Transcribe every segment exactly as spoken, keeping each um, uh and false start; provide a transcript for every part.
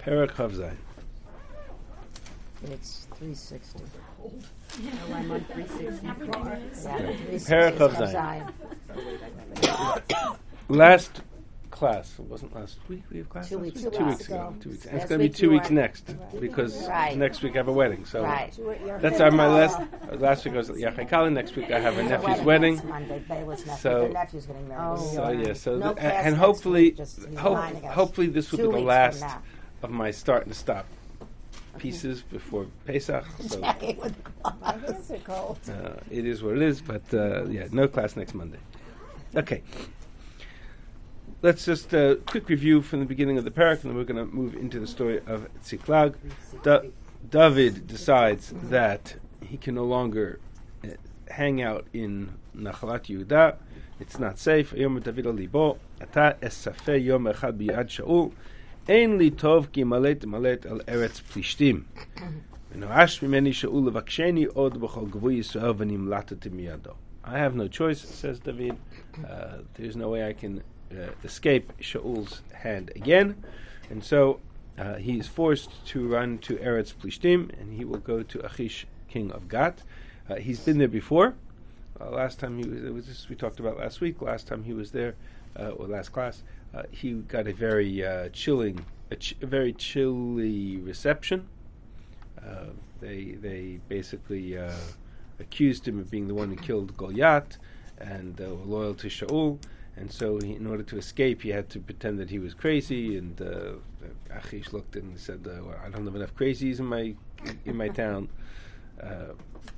Perek Chav Zayin. It's three sixty. Oh, I'm on three sixty. Yeah, three sixty. Perek Chav Zayin. Last class, it wasn't last week we have class? Two last weeks week? ago. Two weeks ago. Two weeks. And it's Last going to be week two you weeks were- next because Right. next week I have a wedding. So Right. that's our, my last. Last week I was at Yachai Kala. Next week I have a nephew's wedding. Next Monday, Baylor's nephew. So- Their nephew's getting married. Oh. So yeah, so No th- class and next hopefully, week, just in hope, line, I guess. hopefully this will Two be the weeks last from now. of my start and stop pieces before Pesach. So Jackie with the My gloves. hands are cold. uh, it is what it is. But uh, yeah, no class next Monday. Okay. Let's just uh, quick review from the beginning of the parak, and then we're going to move into the story of Tziklag. Da- David decides that he can no longer uh, hang out in Nachalat Yehuda. It's not safe. Yom David alibo ata esafeh yom echad biyad Shaul ein li tov ki malet malet al eretz plishtim. V'noash mimeni Shaul levaksheni od b'chol gvui Yisrael v'nimlatati miyado. I have no choice, says David. Uh, there's no way I can uh, escape Shaul's hand again, and so uh, he is forced to run to Eretz Plishtim, and he will go to Achish, king of Gat. Uh, he's been there before. Uh, last time he was, it was this we talked about last week. Last time he was there, uh, or last class, uh, he got a very uh, chilling, a, ch- a very chilly reception. Uh, they they basically uh, accused him of being the one who killed Goliath, and uh, were loyal to Shaul. And so, he, in order to escape, he had to pretend that he was crazy. And uh, Achish looked and said, uh, well, "I don't have enough crazies in my in my town." Uh,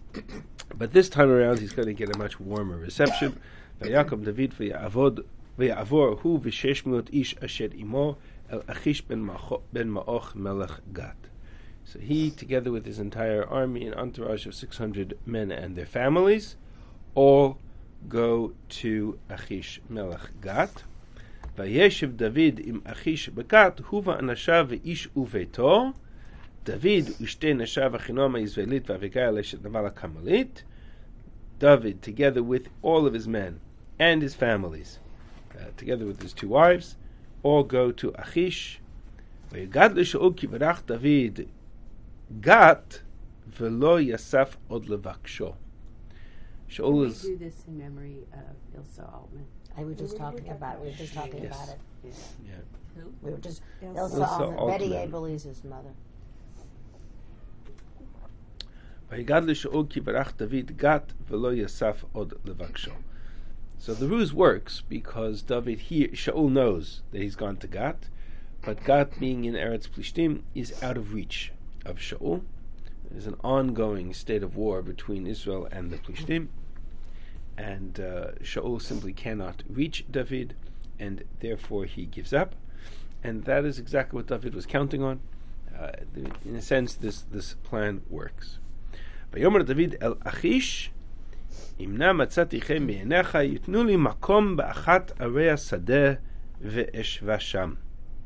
but this time around, he's going to get a much warmer reception. Vayakom David v'yavod v'yavor hu v'shesh miot ish asher imo el Achish ben Ma'och melech Gat. So he, together with his entire army and entourage of six hundred men and their families, all go to Achish melech Gat. Vayeshiv David im Achish begat huva anashav v'ish uveto. David ushte nashav achinoma Yisraelit v'avigail eshet naval Kamalit. David, together with all of his men and his families, uh, together with his two wives, all go to Achish. Vayigad l'Shaul ki v'rach David Gat v'lo yasaf od levaksho. Shaul We is do this in memory of Ilsa Altman. I was just talking about. We were just talking Yes. about it. yeah. Who? We were just Ilsa Ilsa Ilsa Altman, Betty Altman. Abeliz's mother. Vayigad l'Shaul ki v'rach David Gat v'lo yasaf od levaksho. So the ruse works because David here, Shaul knows that he's gone to Gat, but Gat, being in Eretz Plishtim, is out of reach of Shaul. There's an ongoing state of war between Israel and the Plishtim, and uh, Shaul simply cannot reach David, and therefore he gives up. And that is exactly what David was counting on. Uh, in a sense, this this plan works. Vayomer David el Achish, Imna matzati chem b'einecha yitnu li makom ba'achat arei hasadeh ve'eshva sham.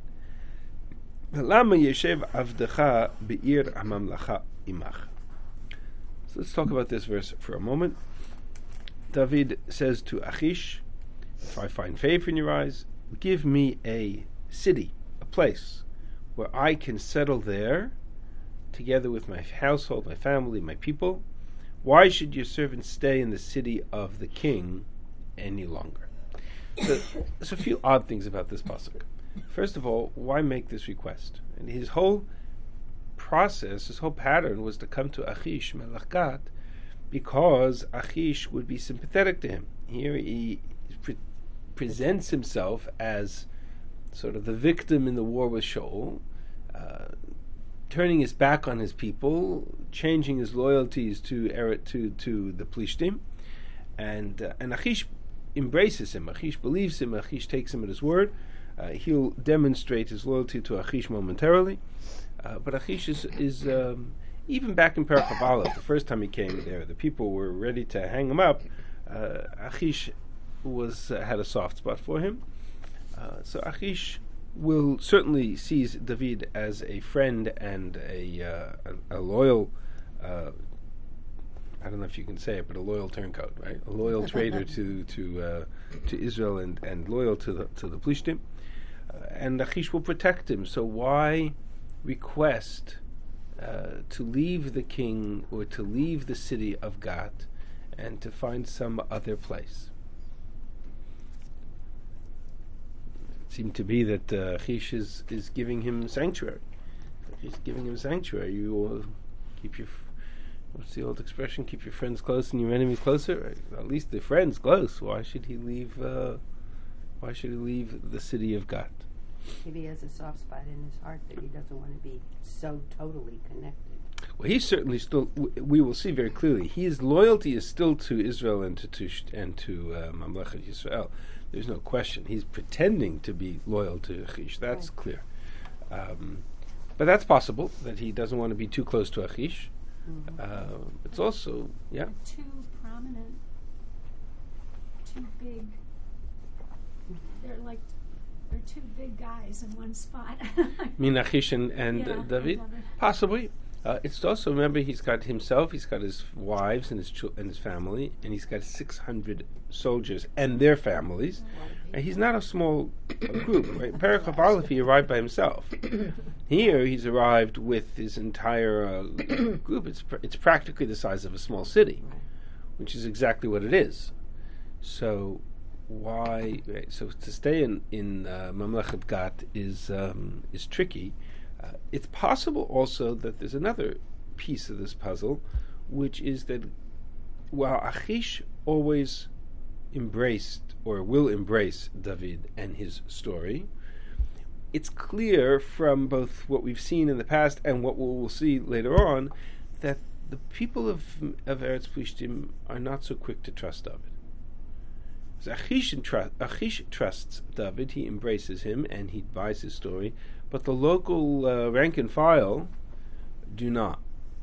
Lama yeshev avdecha be'ir hamamlacha imach. So let's talk about this verse for a moment. David says to Achish, "If I find favor in your eyes, give me a city, a place where I can settle there, together with my household, my family, my people. Why should your servant stay in the city of the king any longer?" So, there's a few odd things about this pasuk. First of all, why make this request? And his whole process, his whole pattern was to come to Achish melech Gat because Achish would be sympathetic to him. Here he pre- presents himself as sort of the victim in the war with Shaul, uh, turning his back on his people, changing his loyalties to Eret, to to the Plishtim, and uh, and Achish embraces him. Achish believes him. Achish takes him at his word. Uh, he'll demonstrate his loyalty to Achish momentarily, uh, but Achish is, is um, even back in Perek Aleph, the first time he came there, the people were ready to hang him up. Uh, Achish was uh, had a soft spot for him, uh, so Achish will certainly sees David as a friend and a uh, a, a loyal. Uh, I don't know if you can say it, but a loyal turncoat, right? A loyal traitor to to uh, to Israel and, and loyal to the to the Plishtim. Uh, and Achish will protect him. So why request uh, to leave the king or to leave the city of Gat and to find some other place. It seemed to be that uh, Achish is, is giving him sanctuary. He's giving him sanctuary. You will keep your, what's the old expression? Keep your friends close and your enemies closer. At least the friends close. Why should he leave? Uh, why should he leave the city of Gat? Maybe he has a soft spot in his heart that he doesn't want to be so totally connected. Well, he's certainly still. w- We will see very clearly. His loyalty is still to Israel and to Tush and to uh, Mamlechet Yisrael. There's no question. He's pretending to be loyal to Achish. That's Right. clear. Um, but that's possible that he doesn't want to be too close to Achish. Mhm. Uh, it's also, yeah. Two prominent, two big. They're like, they're two big guys in one spot. Mean Achish and, and Yeah, uh, and David? David. Possibly. Uh, it's also, remember, he's got himself, he's got his wives and his chil- and his family, and he's got six hundred soldiers and their families. And he's not a small uh, group, right? Perikov Aleph, he arrived by himself. Here, he's arrived with his entire uh, group. It's pr- it's practically the size of a small city, which is exactly what it is. So, why? Right, so to stay in in uh, Mamlechet Gat is um, is tricky. Uh, it's possible also that there's another piece of this puzzle, which is that while Achish always embraced or will embrace David and his story, it's clear from both what we've seen in the past and what we'll see later on that the people of of Eretz Plishtim are not so quick to trust David. So Achish, entru- Achish trusts David, he embraces him and he buys his story, but the local uh, rank and file do not.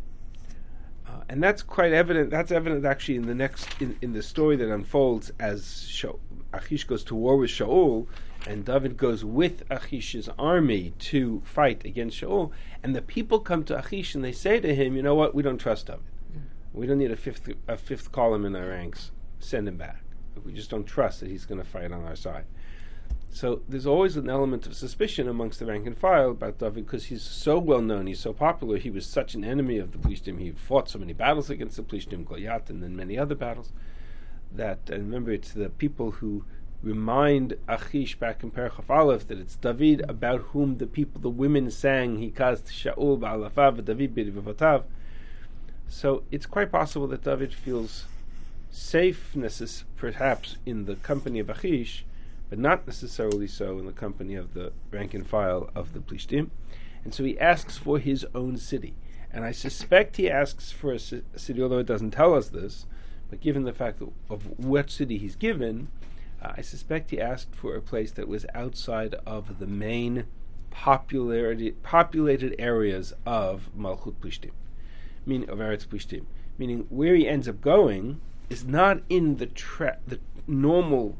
Uh, and that's quite evident. That's evident actually in the next in, in the story that unfolds as Sha- Achish goes to war with Shaul, and David goes with Achish's army to fight against Shaul. And the people come to Achish and they say to him, "You know what? We don't trust David. We don't need a fifth a fifth column in our ranks. Send him back. We just don't trust that he's going to fight on our side." So there's always an element of suspicion amongst the rank and file about David because he's so well known, he's so popular, he was such an enemy of the Plishtim, he fought so many battles against the Plishtim, Goliath, and then many other battles, that, and remember, it's the people who remind Achish back in Perikov Aleph that it's David about whom the people, the women sang, Hikaz Shaul ba'alafav, David b'rivavotav. So it's quite possible that David feels safeness, perhaps, in the company of Achish, but not necessarily so in the company of the rank and file of the Plishtim. And so he asks for his own city. And I suspect he asks for a, ci- a city, although it doesn't tell us this, but given the fact of, of what city he's given, uh, I suspect he asked for a place that was outside of the main popularity, populated areas of Malchut Plishtim, meaning of Eretz Plishtim. Meaning where he ends up going is not in the tra- the normal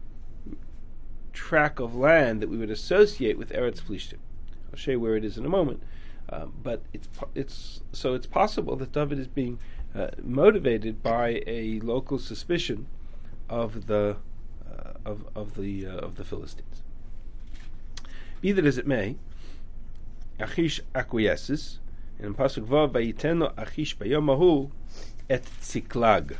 track of land that we would associate with Eretz Plishtim. I'll show you where it is in a moment. Um, but it's it's so it's possible that David is being uh, motivated by a local suspicion of the uh, of of the uh, of the Philistines. Be that as it may, Achish acquiesces, and in Pasuk Vav, Vayiteno Achish bayom hahu et Tziklag.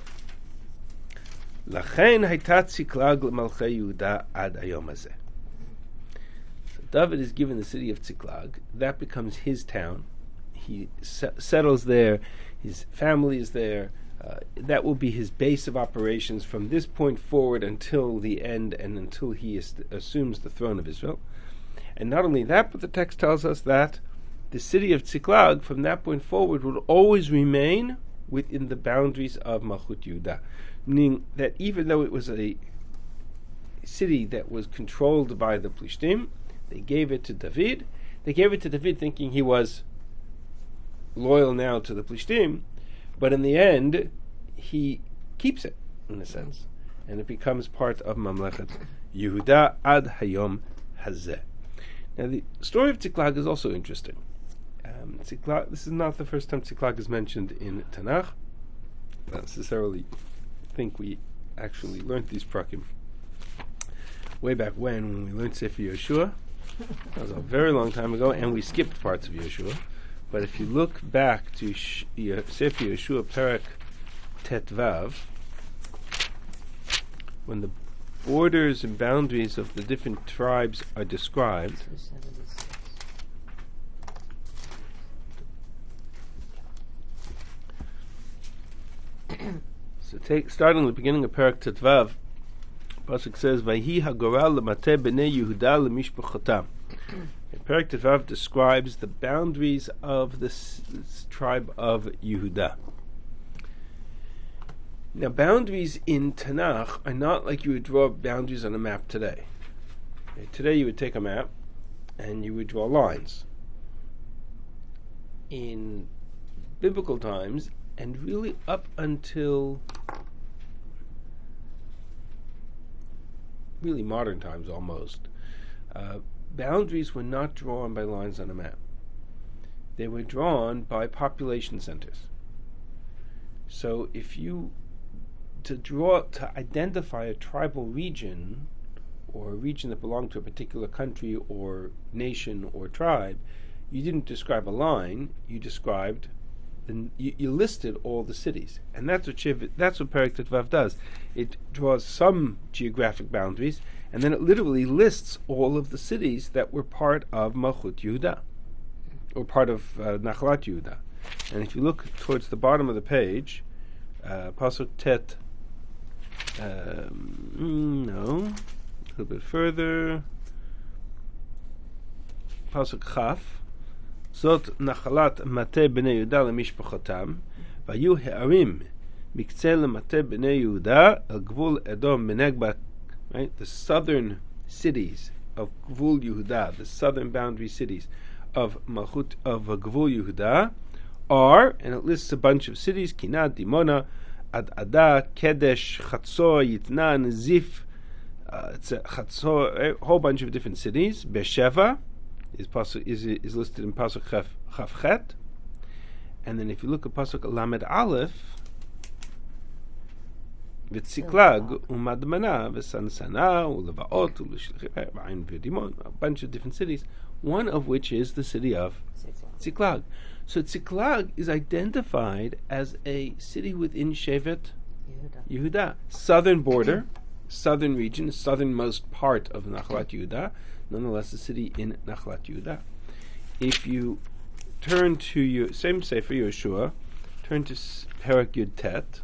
Lachen hayta Tziklag l'malchei Yehuda ad hayom hazeh. So David is given the city of Tziklag. That becomes his town. He se- settles there. His family is there. Uh, that will be his base of operations from this point forward until the end and until he is- assumes the throne of Israel. And not only that, but the text tells us that the city of Tziklag, from that point forward, would always remain within the boundaries of Malchut Yehuda. Meaning that even though it was a city that was controlled by the Plishtim, they gave it to David. They gave it to David thinking he was loyal now to the Plishtim, but in the end, he keeps it, in a sense, and it becomes part of Mamlechet Yehuda ad hayom hazeh. Now, the story of Tziklag is also interesting. Um, Tziklag, this is not the first time Tziklag is mentioned in Tanakh. I don't necessarily think we actually learned these prakim way back when, when we learned Sefer Yeshua. That was a very long time ago, and we skipped parts of Yeshua. But if you look back to Sh- Ye- Sefer Yeshua Perek Tetvav, when the borders and boundaries of the different tribes are described, two seventy-six. so take starting at the beginning of Perek Tetvav, Pasuk says, "Vayhi hagoral lemateh bnei Yehuda lemishpachotam." Perek Tetvav describes the boundaries of this, this tribe of Yehuda. Now, boundaries in Tanakh are not like you would draw boundaries on a map today. Okay, today you would take a map and you would draw lines. In biblical times, and really up until really modern times almost, uh, boundaries were not drawn by lines on a map. They were drawn by population centers. So if you to draw to identify a tribal region or a region that belonged to a particular country or nation or tribe, you didn't describe a line, you described the, you, you listed all the cities. And that's what Shiv, that's what Perek Tetvav does. It draws some geographic boundaries and then it literally lists all of the cities that were part of Malchut Yehuda or part of uh, Nachalat Yehuda. And if you look towards the bottom of the page, uh, Pasuk Tet Um, no, a little bit further. Pasuk Chaf. Zot nachalat mateh bnei Yehuda lemishpachotam, vayu he'arim miktzeh lemateh bnei Yehuda el gvul Edom benegba. Right, the southern cities of Gvul Yehuda, the southern boundary cities of Malchut of uh, Gvul Yehuda are, and it lists a bunch of cities: Kinat, Dimona, Ad Ada, Kedesh, Chatzor, Yitnan, Zif. Uh, it's a Chatzor, a whole bunch of different cities. Beersheva is, is is listed in Pasuk Chaf, Chavchet, and then if you look at Pasuk Lamed Aleph, V'tziklag, Umadmana, V'sansana, Ulevaot, Uleshlichim, V'dimon, a bunch of different cities. One of which is the city of Tziklag. So Tziklag is identified as a city within Shevet Yehuda. Yehuda. Southern border, southern region, southernmost part of Nachalat Yehuda, nonetheless a city in Nachalat Yehuda. If you turn to your same Sefer Yeshua, turn to Perek Yud Tet.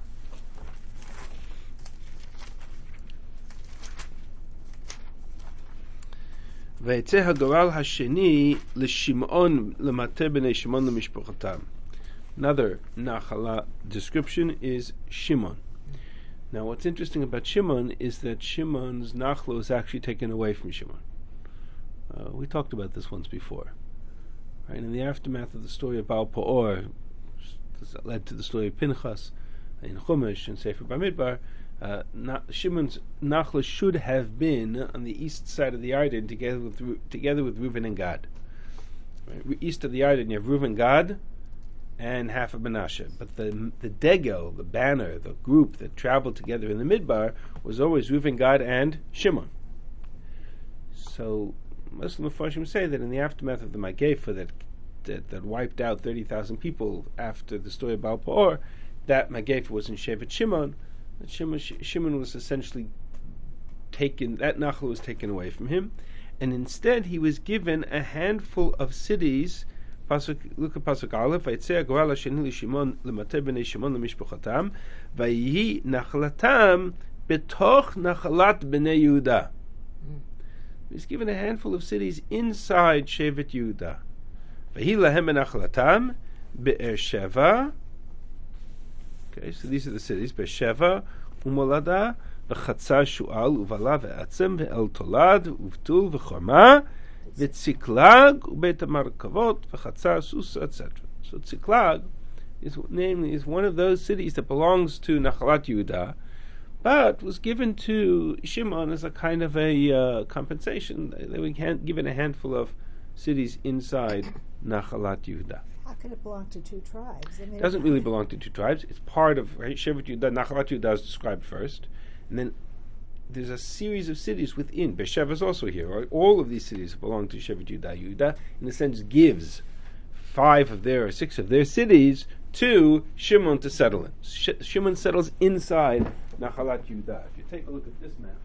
ויצא הגורל השני לשמעון למטה בני שמעון למשפחתם. Another Nachala description is Shimon. Now what's interesting about Shimon is that Shimon's Nachla is actually taken away from Shimon. Uh, we talked about this once before. Right? In the aftermath of the story of Baal Peor, that led to the story of Pinchas in Chumash and Sefer Bamidbar, Uh, Na- Shimon's Nachla should have been on the east side of the Yarden together with Ru- together with Reuven and Gad. Right? East of the Yarden, you have Reuven, Gad, and half of Menashe. But the the Degel, the banner, the group that traveled together in the Midbar was always Reuven, Gad, and Shimon. So Muslim Mepharshim say that in the aftermath of the Magefa that that, that wiped out thirty thousand people after the story of Baal Peor, that Magefa was in Shevet Shimon. That Shimon, Shimon was essentially taken, that Nachla was taken away from him, and instead he was given a handful of cities. Pasuk, look at Pasuk Aleph. Vaytzeh Goral Hasheni LeShimon Lemateh Bnei Shimon LeMishpachatam, Vayihi Nachlatam Betoch Nachalat Bnei Yehuda. He was given a handful of cities inside Shevet Yehuda. Vayihi Lahem Benachlatam Be'ersheva. Okay, so these are the cities: Beersheva, Umolada, V'chatzar Shu'al, Uvala, Ve'atzem, Ve'el Tolad, Uvtul, V'chorma, V'tziklag, U'beit HaMarkavot, V'chatzar Susa, et cetera. So Tziklag is namely is one of those cities that belongs to Nachalat Yehuda, but was given to Shimon as a kind of a uh, compensation. They were given a handful of cities inside Nachalat Yehuda. How could it belong to two tribes? I mean, It doesn't really belong to two tribes. It's part of right, Shevet Yehuda. Nachalat Yehuda is described first, and then there's a series of cities within. Beersheba is also here. Right? All of these cities belong to Shevet Yehuda. Yehuda, in a sense, gives five of their or six of their cities to Shimon to settle in. Sh- Shimon settles inside Nachalat Yehuda. If you take a look at this map,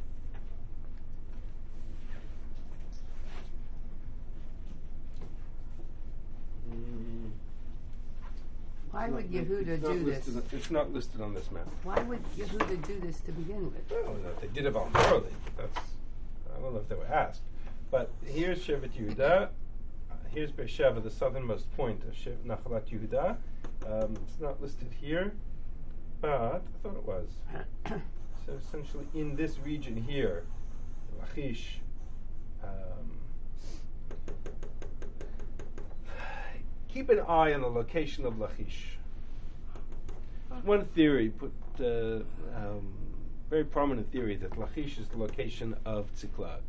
mm, Why would it's not- Yehuda it's not do this? listed on- It's not listed on this map. Why would Yehuda do this to begin with? I don't know if they did it voluntarily. That's, I don't know if they were asked. But here's Shevet Yehuda. Uh, here's Beersheba, the southernmost point of Shev- Nachalat Yehuda. Um, it's not listed here, but I thought it was. So essentially, in this region here, Lachish. Um, keep an eye on the location of Lachish. One theory put uh, um, very prominent theory that Lachish is the location of Tziklag.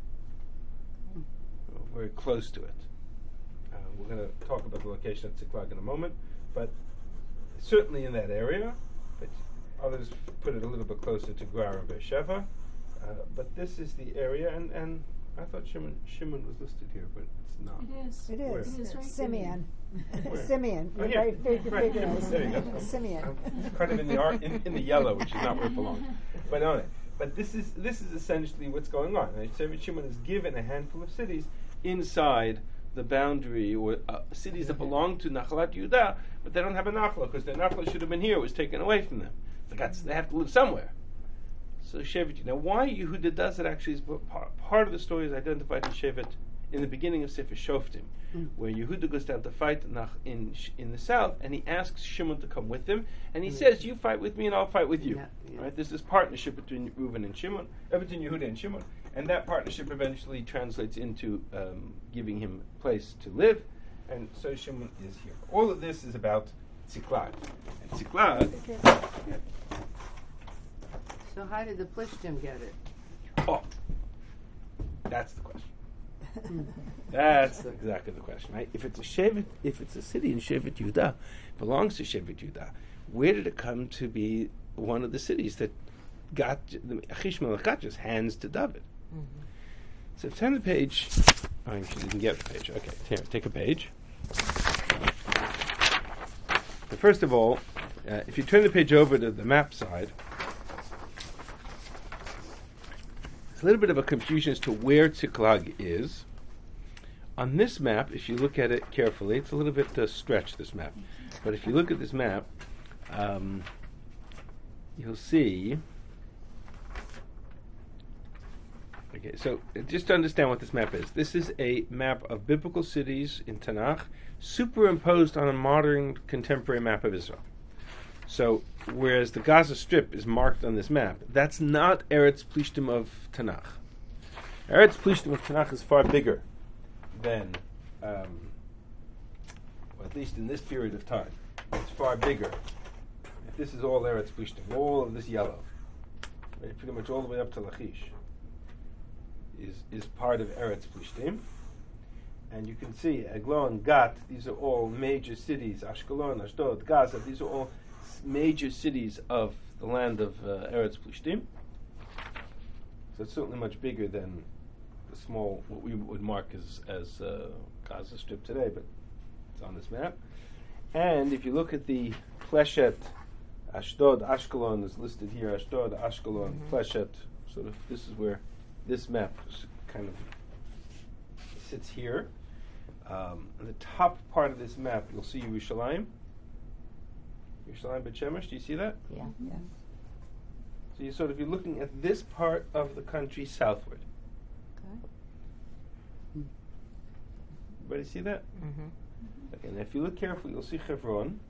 Very close to it. Uh, we're going to talk about the location of Tziklag in a moment, but certainly in that area. But others put it a little bit closer to Gerar and Beersheba. Uh, but this is the area, and, and I thought Shimon, Shimon was listed here, but it's not. It is. It Where? is. It is right Simeon. Where? Simeon. Oh, You're yeah. very, very good Right. figure. There you go. Simeon. It's kind of in the ar- in, in the yellow, which is not where it belongs. But on it. But this is this is essentially what's going on. Right? Shevet Shimon is given a handful of cities inside the boundary, or uh, cities that belong to Nachalat Yehuda, but they don't have a Nachla because their Nachla should have been here. It was taken away from them. So that's, they have to live somewhere. So Shevet. Now, why Yehuda does it actually is part, part of the story is identified in Shevet in the beginning of Sefer Shoftim, Mm. where Yehuda goes down to fight nach, in Sh- in the south, and he asks Shimon to come with him, and he Mm. says, "You fight with me, and I'll fight with you." Yeah, yeah. Right? There's this partnership between Reuven and Shimon, uh, between Yehuda and Shimon, and that partnership eventually translates into um, giving him a place to live, and so Shimon is here. All of this is about Tziklag, and Tziklag. So how did the Plishtim get it? Oh, that's the question. That's exactly the question, right? If it's a Shevet, if it's a city in Shevet Yehuda, belongs to Shevet Yehuda, where did it come to be one of the cities that got the Achish Melech got just hands to David? Mhm. So turn the page. Oh, you didn't get the page. Okay, here, take a page. But first of all, uh, if you turn the page over to the map side, there's a little bit of a confusion as to where Tziklag is. On this map, if you look at it carefully, it's a little bit uh, stretched, this map. But if you look at this map, um, you'll see. Okay, so uh, just to understand what this map is, this is a map of biblical cities in Tanakh superimposed on a modern contemporary map of Israel. So, whereas the Gaza Strip is marked on this map, that's not Eretz Plishtim of Tanakh. Eretz Plishtim of Tanakh is far bigger than, um, well, at least in this period of time, it's far bigger. If this is all Eretz Plishtim, all of this yellow, right, pretty much all the way up to Lachish, is is part of Eretz Plishtim. And you can see Eglon, Gat, these are all major cities, Ashkelon, Ashdod, Gaza, these are all major cities of the land of uh, Eretz Plishtim. So it's certainly much bigger than the small, what we would mark as, as uh, Gaza Strip today, but it's on this map. And if you look at the Pleshet, Ashdod, Ashkelon is listed here, Ashdod, Ashkelon, mm-hmm. Pleshet, sort of, this is where this map is kind of sits here. Um, on the top part of this map, you'll see Yerushalayim. Yerushalayim Bet Shemesh, do you see that? Yeah. Yeah. So you sort of, you're looking at this part of the country southward. Okay. Everybody see that? Mm-hmm. Okay, and if you look carefully, you'll see Hebron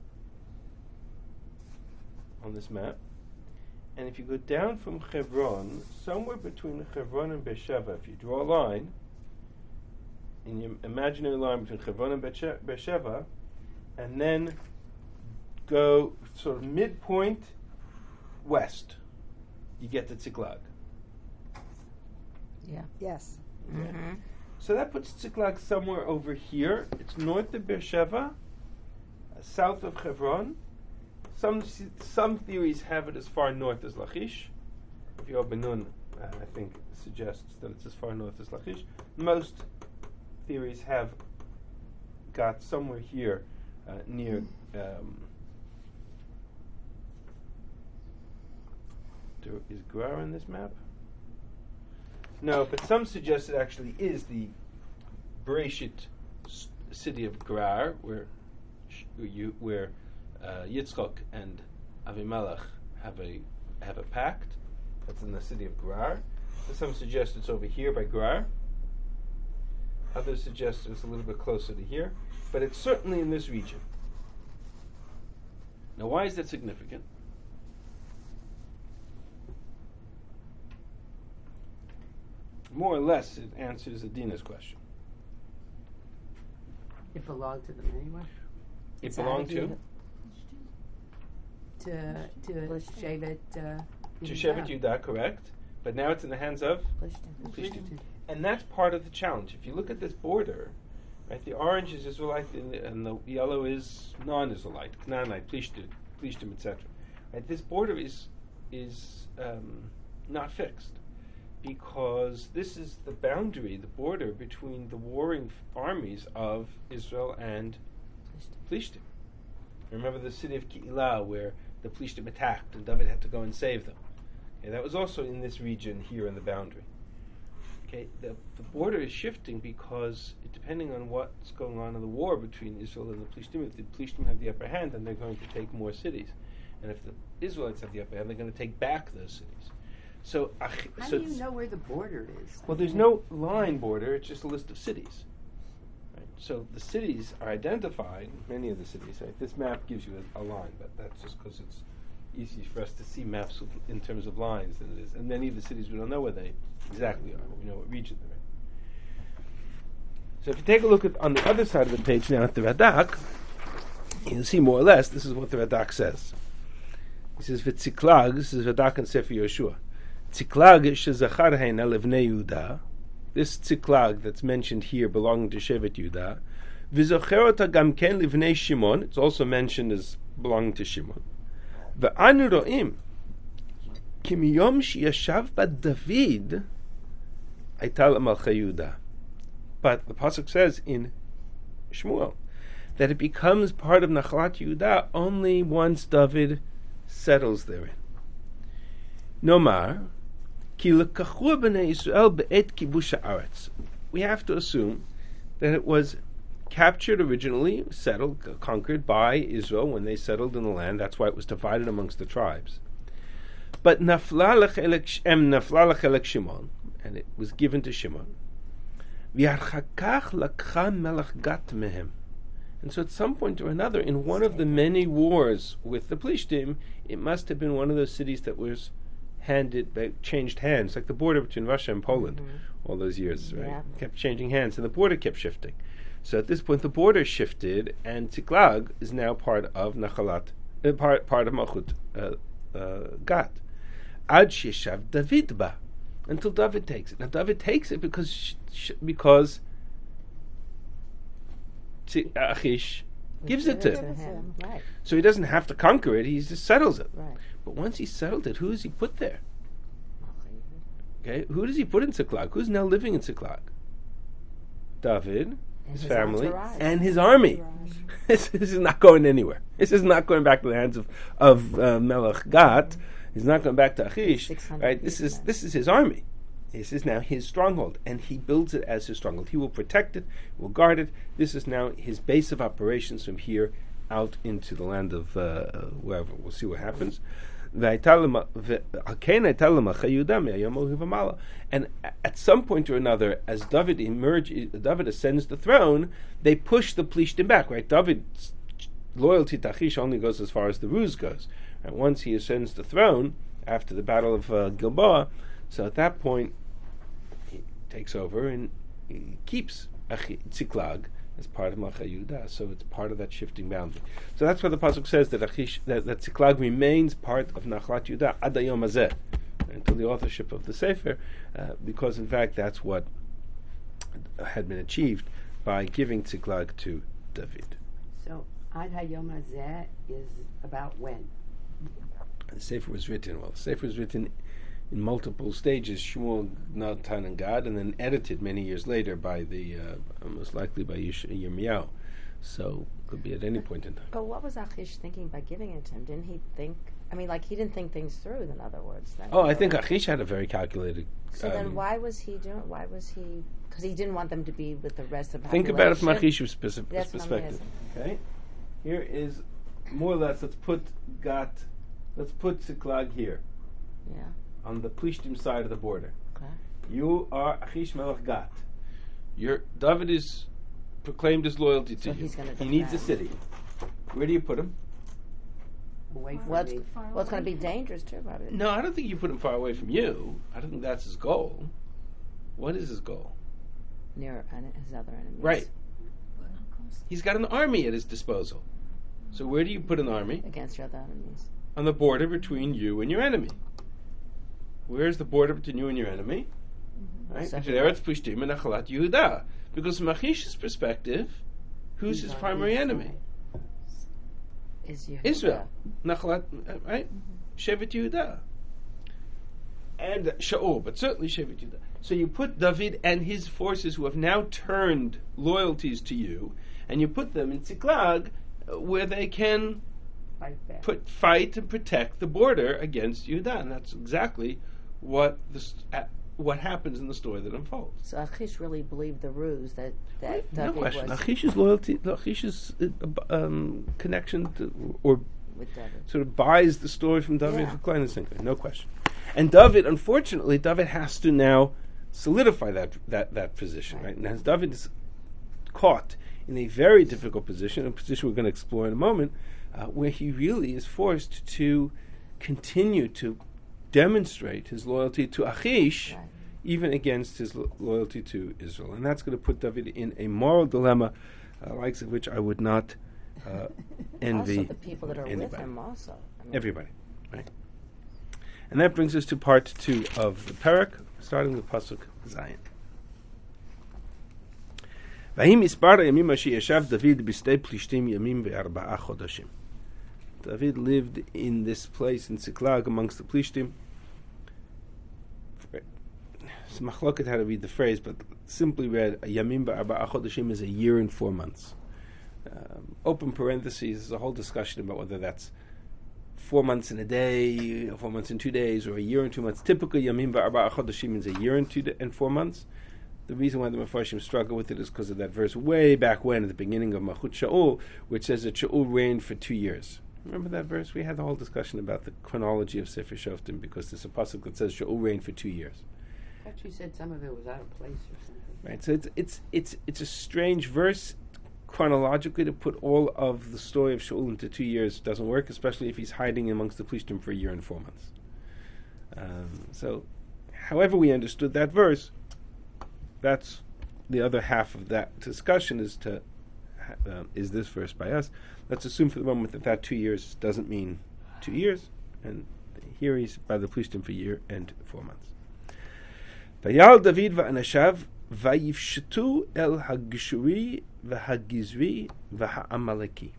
on this map. And if you go down from Hebron, somewhere between Hebron and Beersheba, if you draw a line, in your imaginary line between Hebron and Beershe- Beersheba, and then go sort of midpoint west, you get to Tziklag. Yeah. Yes. Mm-hmm. So that puts Tziklag somewhere over here. It's north of Beersheba, uh, south of Hebron. Some some theories have it as far north as Lachish, Yob Ben-Nun, uh, I think, suggests that it's as far north as Lachish. Most theories have got somewhere here uh, near. Um, do, is Gerar in this map? No, but some suggest it actually is the Bereshit s- city of Gerar, where sh- you, where uh, Yitzchak and Avimelech have a have a pact. That's in the city of Gerar. So some suggest it's over here by Gerar. Others suggest it's a little bit closer to here, but it's certainly in this region. Now, why is that significant? More or less, it answers Adina's question. It belonged to them anyway. It It's belonged out to of To to Plishtim. Shevet. Uh, to Yehuda. Shevet Yudah, correct? But now it's in the hands of Plishtim. Plishtim. And that's part of the challenge. If you look at this border, right, the orange is Israelite and the, and the yellow is non-Israelite, Canaanite, Plishtim, Plishtim, et cetera. Right, this border is is um, not fixed because this is the boundary, the border between the warring f- armies of Israel and Plishtim. Remember the city of Keilah where the Plishtim attacked and David had to go and save them. Okay, that was also in this region here in the boundary. Okay, the, the border is shifting because it, depending on what's going on in the war between Israel and the Plishtim, if the Plishtim have the upper hand, then they're going to take more cities, and if the Israelites have the upper hand, they're going to take back those cities. So, uh, How so do you know where the border is? well, there's no line border; it's just a list of cities. Right? So the cities are identified. Many of the cities. Right? This map gives you a, a line, but that's just because it's easy for us to see maps with, in terms of lines than it is. And many of the cities we don't know where they exactly are. We know what region they're in. So if you take a look at on the other side of the page now at the Radak, you'll see more or less this is what the Radak says. He says, "V'tziklag." This is Radak and Sefer Yoshua. Tziklag shezachar heina levnei Yehuda. This tziklag that's mentioned here belonging to Shevet Yehuda. V'zocherota gam ken levnei Shimon. It's also mentioned as belonging to Shimon. Ve'anu ro'im ki miyom sheyashav ba David הייתה למלכי יהודה. But the pasuk says in Shmuel that it becomes part of Nachalat Yehuda only once David settles therein. Nomar ki lekachu b'nei Yisrael be'et kibush haaretz. We have to assume that it was captured originally, settled, conquered by Israel when they settled in the land. That's why it was divided amongst the tribes. But nafla lechelek em nafla lechelek Shimon, and it was given to Shimon. V'archakach lakcha melech gat mehem. And so at some point or another, in one of the many wars with the Plishtim, it must have been one of those cities that was handed, changed hands, like the border between Russia and Poland, Mm-hmm. all those years, right? Yeah. Kept changing hands, and the border kept shifting. So at this point, the border shifted, and Tziklag is now part of Nachalat, uh, part part of Malchut uh, uh, Gat. Ad sheshav David ba, until David takes it. Now David takes it because sh- sh- because Tzi- Achish gives it to To him. him. Right, So he doesn't have to conquer it; he just settles it. right. But once he settled it, who does he put there? Okay, who does he put in Tziklag? Who's now living in Tziklag? David, And his, his family, entourage. and his army. this, this is not going anywhere. This is not going back to the hands of of uh, Melech Gat. He's not going back to Achish. six hundred Right? This is people. this is his army. This is now his stronghold, and he builds it as his stronghold. He will protect it, will guard it. This is now his base of operations from here out into the land of uh, wherever. We'll see what happens. And at some point or another, as David emerges, David ascends the throne, they push the Plishtim back. Right? David's loyalty to Achish only goes as far as the ruse goes. And once he ascends the throne after the battle of uh, Gilboa, so at that point he takes over and he keeps Achi- Tziklag as part of Malchei Yehuda, so it's part of that shifting boundary. So that's why the pasuk says that Achish, that, that Tziklag remains part of Nachalat Yehuda ad hayom hazeh, until the authorship of the Sefer, uh, because in fact that's what had been achieved by giving Tziklag to David. So Ad Hayom Hazeh is about when? The Sefer was written, well, the Sefer was written in multiple stages, Shmuel, Natan, and Gad, and then edited many years later by the, uh, most likely by Yish- Yirmiyahu. So it could be at any point in time. But what was Achish thinking by giving it to him? Didn't he think? I mean, like he didn't think things through. In other words, then. Oh, I think Achish had a very calculated. So um, then, why was he doing? Why was he? Because he didn't want them to be with the rest of the Think population. about it from Achish's perspective. That's what I'm perspective. Okay, here is more or less. Let's put Gat. Let's put Siklag here Yeah. on the Plishtim side of the border. Okay. You are Achish Melech Gat. Your David is proclaimed his loyalty to So you. he's gonna He needs a defend. city. Where do you put him? Away from Well, it's, me. Far well, it's going to away. be dangerous too, probably. No, I don't think you put him far away from you. I don't think that's his goal. What is his goal? Near en- his other enemies. Right. Not close. He's got an army at his disposal. So where do you put an army? Against your other enemies. On the border between you and your enemy. Where's the border between you and your enemy? Right? So Between he- Eretz Plishtim and Achalat Yehuda. Because from Achish's perspective, who's his primary enemy? Is Yehuda. Israel. Nachalat, uh, right? Shevet Yehuda. And Shaul, but certainly Shevet Yehuda. So you put David and his forces who have now turned loyalties to you, and you put them in Ziklag, uh, where they can Fight back. put fight and protect the border against Yehuda. And that's exactly what the, st- uh, what happens in the story that unfolds. So Achish really believed the ruse that that no David question. was Achish's loyalty, Achish's uh, um, connection to, or with David. sort of buys the story from David Yeah. for Kleinensinker, no question. And David, unfortunately, David has to now solidify that that, that position, right? Right. And as David is caught in a very difficult position, a position we're going to explore in a moment, uh, where he really is forced to continue to demonstrate his loyalty to Achish, Right. even against his lo- loyalty to Israel. And that's going to put David in a moral dilemma, uh, likes of which I would not uh, envy Also, the people that are with anybody. him also. I mean, Everybody, right? And that brings us to part two of the parak, starting with pasuk Zayin. Vahim ispar yamim ashi yashav David b'stei plishtim yamim ve'arba'a chodashim. David lived in this place in Ziklag amongst the plishtim. It's machloket how to read the phrase, but simply read yamim ve'arba'a chodashim is a year and four months. Um, open parentheses, there's a whole discussion about whether that's four months in a day, or four months in two days, or a year and two months. Typically, Yamim Ba'arba'a Chodashim means a year and two da- and four months. The reason why the Mefarshim struggle with it is because of that verse way back when, at the beginning of Malchut Shaul, which says that Shaul reigned for two years. Remember that verse? We had the whole discussion about the chronology of Sefer Shoftim, because there's a pasuk that says Shaul reigned for two years. I thought you said some of it was out of place or something. Right, so it's it's it's it's a strange verse chronologically to put all of the story of Shaul into two years doesn't work, especially if he's hiding amongst the Plishtim for a year and four months. Um, so, however we understood that verse, that's the other half of that discussion is to uh, is this verse by us. Let's assume for the moment that that two years doesn't mean two years, and here he's by the Plishtim for a year and four months. Vayal David va'anashav vayifshtu el hagshuri v'hagizri v'ha'amaleki.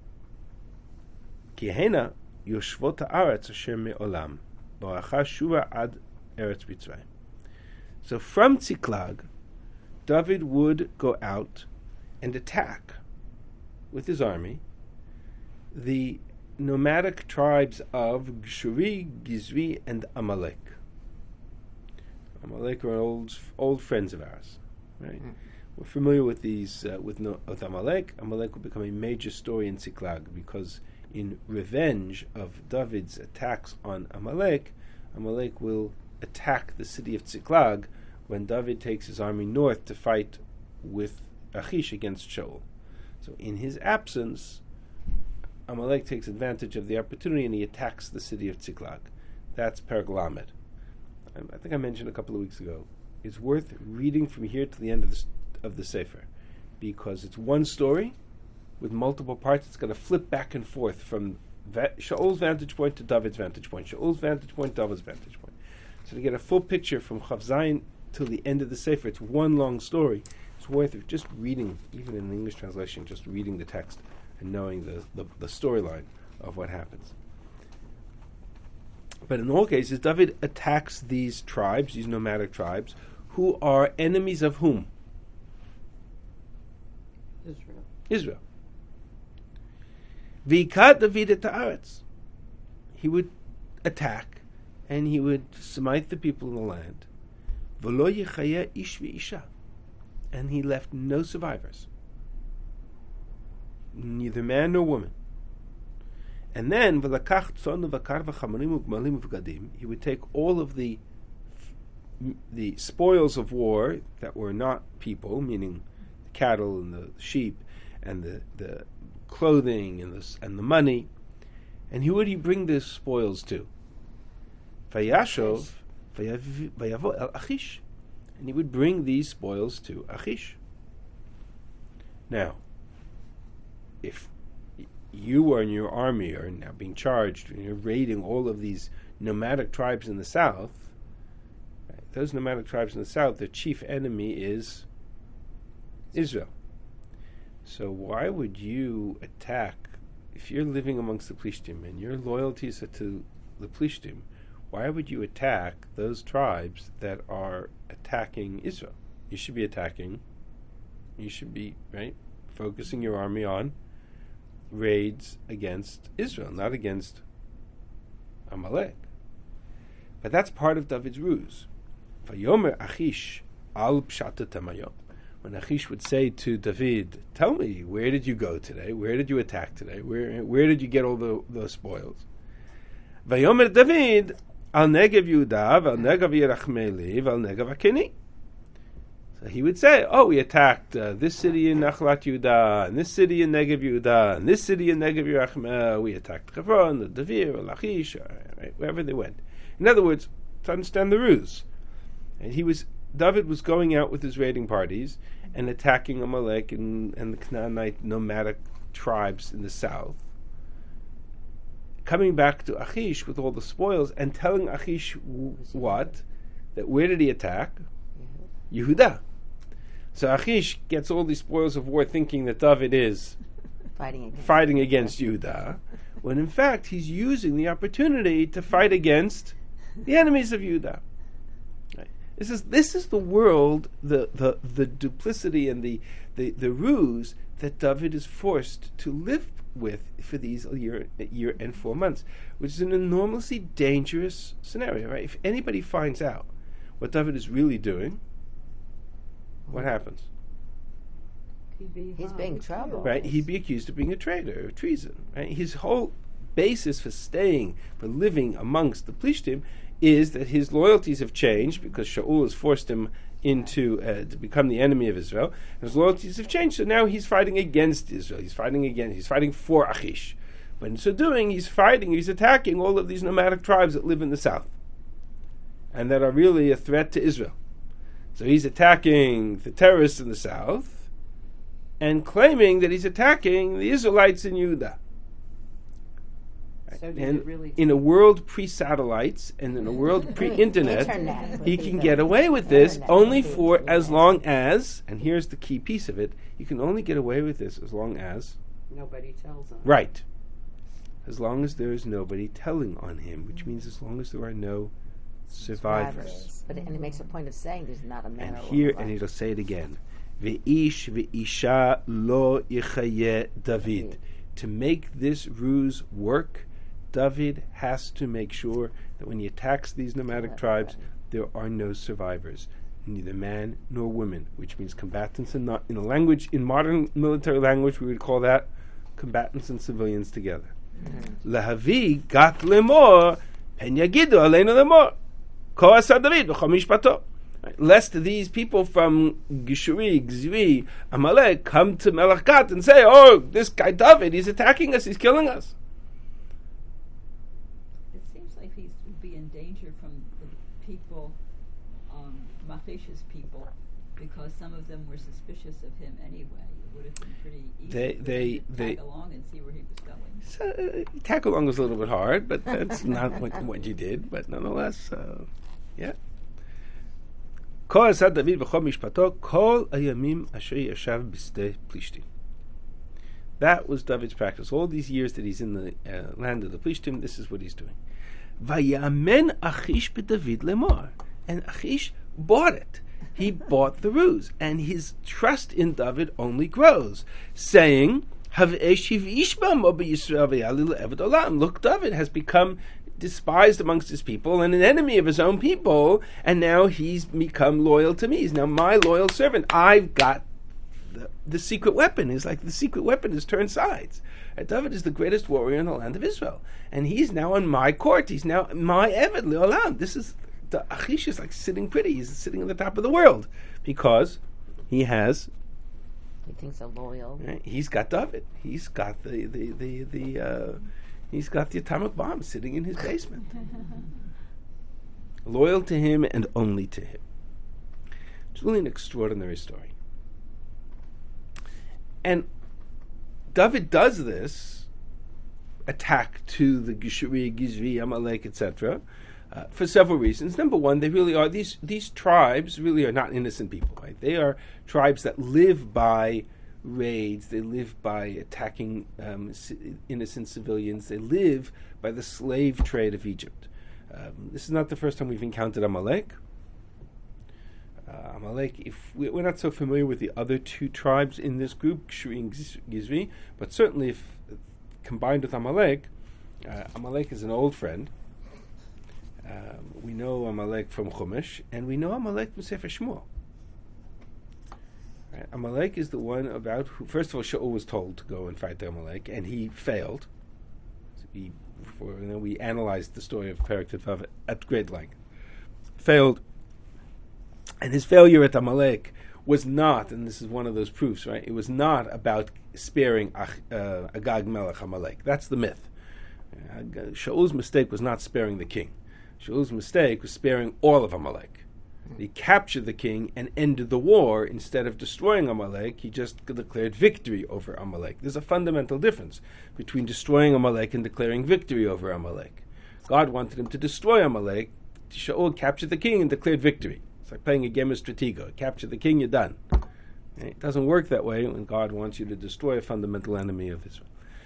Ki hena yoshvot ha'aretz asher me'olam baracha shuva ad eretz Mitzrayim. So from Ziklag, David would go out and attack with his army the nomadic tribes of Gshuri, Gizri, and Amalek. Amalek are old old friends of ours, right? Mm. We're familiar with these uh, with, no, with Amalek. Amalek will become a major story in Ziklag because, in revenge of David's attacks on Amalek, Amalek will attack the city of Ziklag when David takes his army north to fight with Achish against Shaul. So, in his absence, Amalek takes advantage of the opportunity and he attacks the city of Ziklag. That's Perek Lamed. I think I mentioned a couple of weeks ago. It's worth reading from here to the end of the of the Sefer, because it's one story with multiple parts. It's going to flip back and forth from va- Shaul's vantage point to David's vantage point, Shaul's vantage point, David's vantage point. So to get a full picture from Chav Zayin till the end of the Sefer, it's one long story. It's worth it just reading, even in the English translation, just reading the text and knowing the, the, the storyline of what happens. But in all cases, David attacks these tribes, these nomadic tribes, who are enemies of whom? Israel. Israel. V'ikad David et haaretz. He would attack, and he would smite the people in the land. V'lo yechayeh ish v'isha. And he left no survivors. Neither man nor woman. And then, v'lakach tzon v'kar v'chamarim u'gmalim u'v'gadim, he would take all of the the spoils of war that were not people, meaning the cattle and the sheep and the, the clothing and the and the money, and who would he bring the spoils to? Vayashov vayavo el Achish, and he would bring these spoils to Achish. Now, if you and your army are now being charged and you're raiding all of these nomadic tribes in the south, right, those nomadic tribes in the south, their chief enemy is Israel. So why would you attack, if you're living amongst the Plishtim and your loyalties are to the Plishtim, why would you attack those tribes that are attacking Israel? You should be attacking, you should be, right, focusing your army on raids against Israel, not against Amalek. But that's part of David's ruse. Vayomer Achish al pshata tamayo. When Achish would say to David, "Tell me, where did you go today? Where did you attack today? Where where did you get all the those spoils?" Vayomer David al negev Yehuda, al negev Yerachmeli, al negev Akeni. So he would say, "Oh, we attacked uh, this city in Nachlat Yehuda, and this city in Negev Yehuda, and this city in Negev Yerachmel. We attacked Hebron, the Davir, Lachish, right, wherever they went." In other words, to understand the ruse, and he was David was going out with his raiding parties and attacking Amalek and, and the Canaanite nomadic tribes in the south, coming back to Achish with all the spoils and telling Achish w- what? That where did he attack? Yehuda. So Achish gets all these spoils of war thinking that David is Fighting against, fighting against Yehuda, when in fact he's using the opportunity to fight against the enemies of Yehuda. Right. This is this is the world, the, the, the duplicity and the, the, the ruse that David is forced to live with for these year, year and four months, which is an enormously dangerous scenario. Right? If anybody finds out what David is really doing, what happens? Be He's being troubled. Right? He'd be accused of being a traitor, or treason. Right? His whole basis for staying, for living amongst the Plishtim, is that his loyalties have changed because Shaul has forced him into uh, to become the enemy of Israel. His loyalties have changed, so now he's fighting against Israel. He's fighting against. He's fighting for Achish. But in so doing, he's fighting. He's attacking all of these nomadic tribes that live in the south, and that are really a threat to Israel. So he's attacking the terrorists in the south and claiming that he's attacking the Israelites in Judah. So did And it really in a world pre-satellites and in a world pre-internet, Internet. he can get away with this Internet. only for as long as, and here's the key piece of it, you can only get away with this as long as, nobody tells them? right, as long as there is nobody telling on him, which means as long as there are no survivors. But and he makes a point of saying there's not a man And or here, woman. and he'll say it again. Ve'ish ve'isha lo yichayeh David. To make this ruse work, David has to make sure that when he attacks these nomadic tribes, there are no survivors, neither man nor woman, which means combatants and not in a language, in modern military language, we would call that combatants and civilians together. Lahavi gat lemor pen yagidu aleinu lemor. Lest these people from Gishuri, Gzri, Amalek come to Melech Gat and say, "Oh, this guy David, he's attacking us, he's killing us." It seems like he would be in danger from the people, um, Machish's people, because some of them were suspicious of him anyway. It would have been pretty easy They- for they- him to they- tag along and see where he was going. So, uh, tag along was a little bit hard, but that's not what, what you did. But nonetheless, uh, yeah. Kol asad David v'chol mishpato kol hayamim asher yashav b'sdei Plishtim. That was David's practice. All these years that he's in the uh, land of the Plishtim, this is what he's doing. Vayamen Achish b'David lemor. And Achish bought it. He bought the ruse, and his trust in David only grows, saying, Look, David has become despised amongst his people and an enemy of his own people, and now he's become loyal to me. He's now my loyal servant. I've got the, the secret weapon. It's like the secret weapon has turned sides. And David is the greatest warrior in the land of Israel, and he's now on my court. He's now my Eved Leolam. This is the Achish is like sitting pretty. He's sitting on the top of the world because he has. He thinks so loyal. Right, he's got David. He's got the the the, the uh, he's got the atomic bomb sitting in his basement. Loyal to him and only to him. It's really an extraordinary story. And David does this attack to the Geshuri, Gizri, Amalek, et cetera, uh, for several reasons. Number one, they really are these these tribes really are not innocent people, right? They are tribes that live by raids. They live by attacking um, c- innocent civilians. They live by the slave trade of Egypt. Um, this is not the first time we've encountered Amalek. Uh, Amalek, if we, we're not so familiar with the other two tribes in this group, Geshuri and Gizri, but certainly if uh, combined with Amalek, uh, Amalek is an old friend. Um, we know Amalek from Chumash, and we know Amalek from Sefer Shmuel. Right? Amalek is the one about who, first of all, Shaul was told to go and fight the Amalek, and he failed. So he, for, you know, we analyzed the story of Perek Tetvav at great length. Failed. And his failure at Amalek was not, and this is one of those proofs, right? It was not about sparing Ach, uh, Agag Melech Amalek. That's the myth. Uh, Shaul's mistake was not sparing the king. Shaul's mistake was sparing all of Amalek. He captured the king and ended the war. Instead of destroying Amalek, he just declared victory over Amalek. There's a fundamental difference between destroying Amalek and declaring victory over Amalek. God wanted him to destroy Amalek. Shaul captured the king and declared victory. It's like playing a game of Stratego. Capture the king, you're done. It doesn't work that way when God wants you to destroy a fundamental enemy of Israel.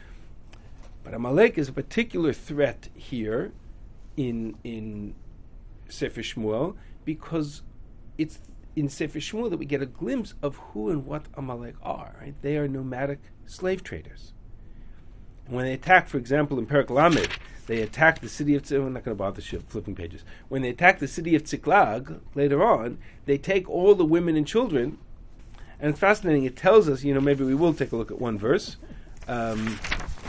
But Amalek is a particular threat here in in Sefer Shmuel because it's in Sefer Shmuel that we get a glimpse of who and what Amalek are. Right? They are nomadic slave traders. And when they attack, for example, in Perek Lamed, they attack the city of Tziklag. I'm not going to bother flipping pages. When they attack the city of Tziklag later on, they take all the women and children. And it's fascinating. It tells us, you know, maybe we will take a look at one verse. Um,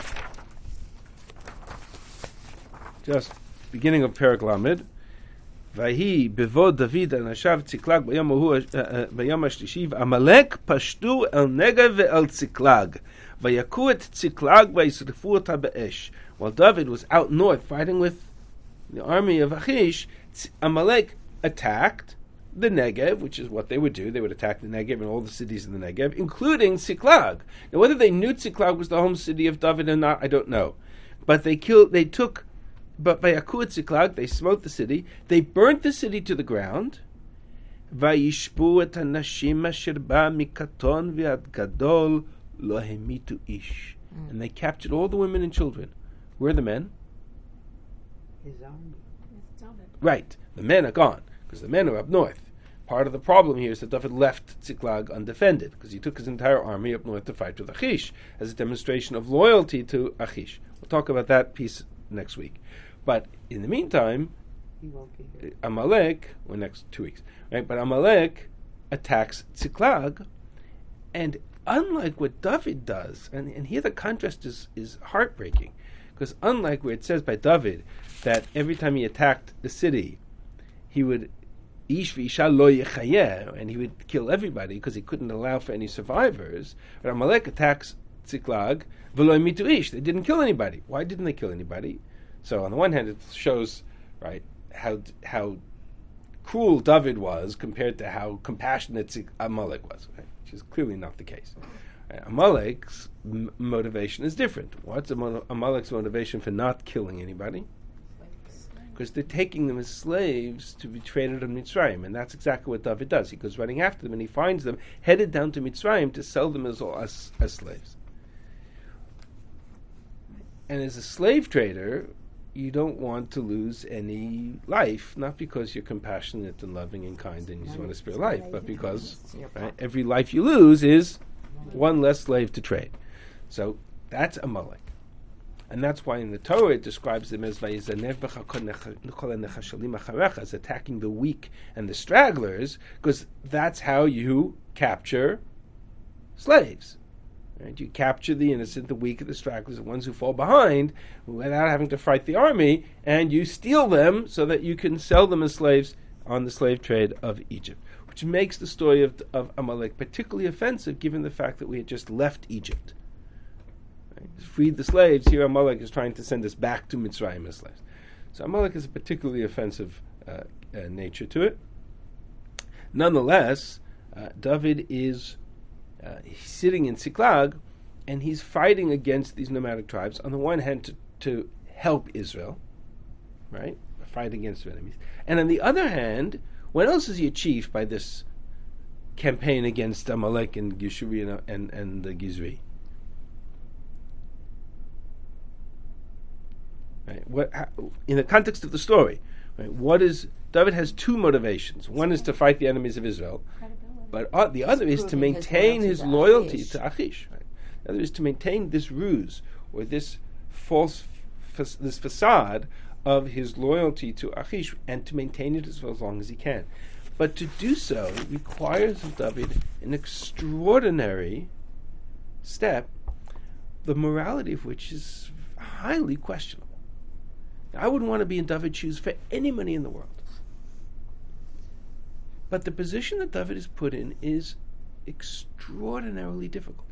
just beginning of Perek Lamed. Vahi bevod David anashav Tziklag bayom hu bayom hashlishi Amalek pashtu el Negev ve'el Tziklag vayaku et Tziklag vayisrifu ota be'esh. While David was out north fighting with the army of Achish, Amalek attacked the Negev, which is what they would do. They would attack the Negev and all the cities in the Negev, including Tziklag. Now, whether they knew Tziklag was the home city of David or not, I don't know. But they killed. They took. But by Yaku et Tziklag, they smote the city. They burnt the city to the ground. Vayishpu et hanashim asher ba mikaton ve'ad gadol lo hemitu ish. And they captured all the women and children. Where are the men? His army. It's David. Right. The men are gone, because the men are up north. Part of the problem here is that David left Tziklag undefended, because he took his entire army up north to fight with Achish, as a demonstration of loyalty to Achish. We'll talk about that piece next week. But in the meantime, He won't be here. Amalek, well, next two weeks, right? But Amalek attacks Tziklag, and unlike what David does, and, and here the contrast is, is heartbreaking, because unlike where it says by David that every time he attacked the city, he would ish v'isha lo yechayeh, and he would kill everybody because he couldn't allow for any survivors. But Amalek attacks Tziklag, v'lo mitu ish. They didn't kill anybody. Why didn't they kill anybody? So on the one hand, it shows, right, how how cruel David was compared to how compassionate Amalek was, right? Which is clearly not the case. Right? Amalek's m- motivation is different. What's Amal- Amalek's motivation for not killing anybody? Because they're taking them as slaves to be traded in Mitzrayim, and that's exactly what David does. He goes running after them, and he finds them headed down to Mitzrayim to sell them as as, as slaves. And as a slave trader, you don't want to lose any life, not because you're compassionate and loving and kind and you just want to spare life, but because right, every life you lose is one less slave to trade. So that's Amalek. And that's why in the Torah it describes them as as attacking the weak and the stragglers, because that's how you capture slaves. Right? You capture the innocent, the weak, the stragglers, the ones who fall behind, without having to fight the army, and you steal them so that you can sell them as slaves on the slave trade of Egypt, which makes the story of, of Amalek particularly offensive, given the fact that we had just left Egypt. Right? Freed the slaves. Here Amalek is trying to send us back to Mitzrayim as slaves. So Amalek is a particularly offensive uh, uh, nature to it. Nonetheless, uh, David is uh, he's sitting in Siklag, and he's fighting against these nomadic tribes. On the one hand, to, to help Israel, right, fight against their enemies, and on the other hand, what else has he achieved by this campaign against Amalek and Geshuri and and, and the Gizri? Right. What, how, in the context of the story, right, what is David has two motivations. One is to fight the enemies of Israel, but uh, the other is to maintain his loyalty to Achish. Right? The other is to maintain this ruse or this false, f- this facade of his loyalty to Achish, and to maintain it as, well as long as he can. But to do so requires of David an extraordinary step, the morality of which is highly questionable. I wouldn't want to be in David's shoes for any money in the world. But the position that David is put in is extraordinarily difficult.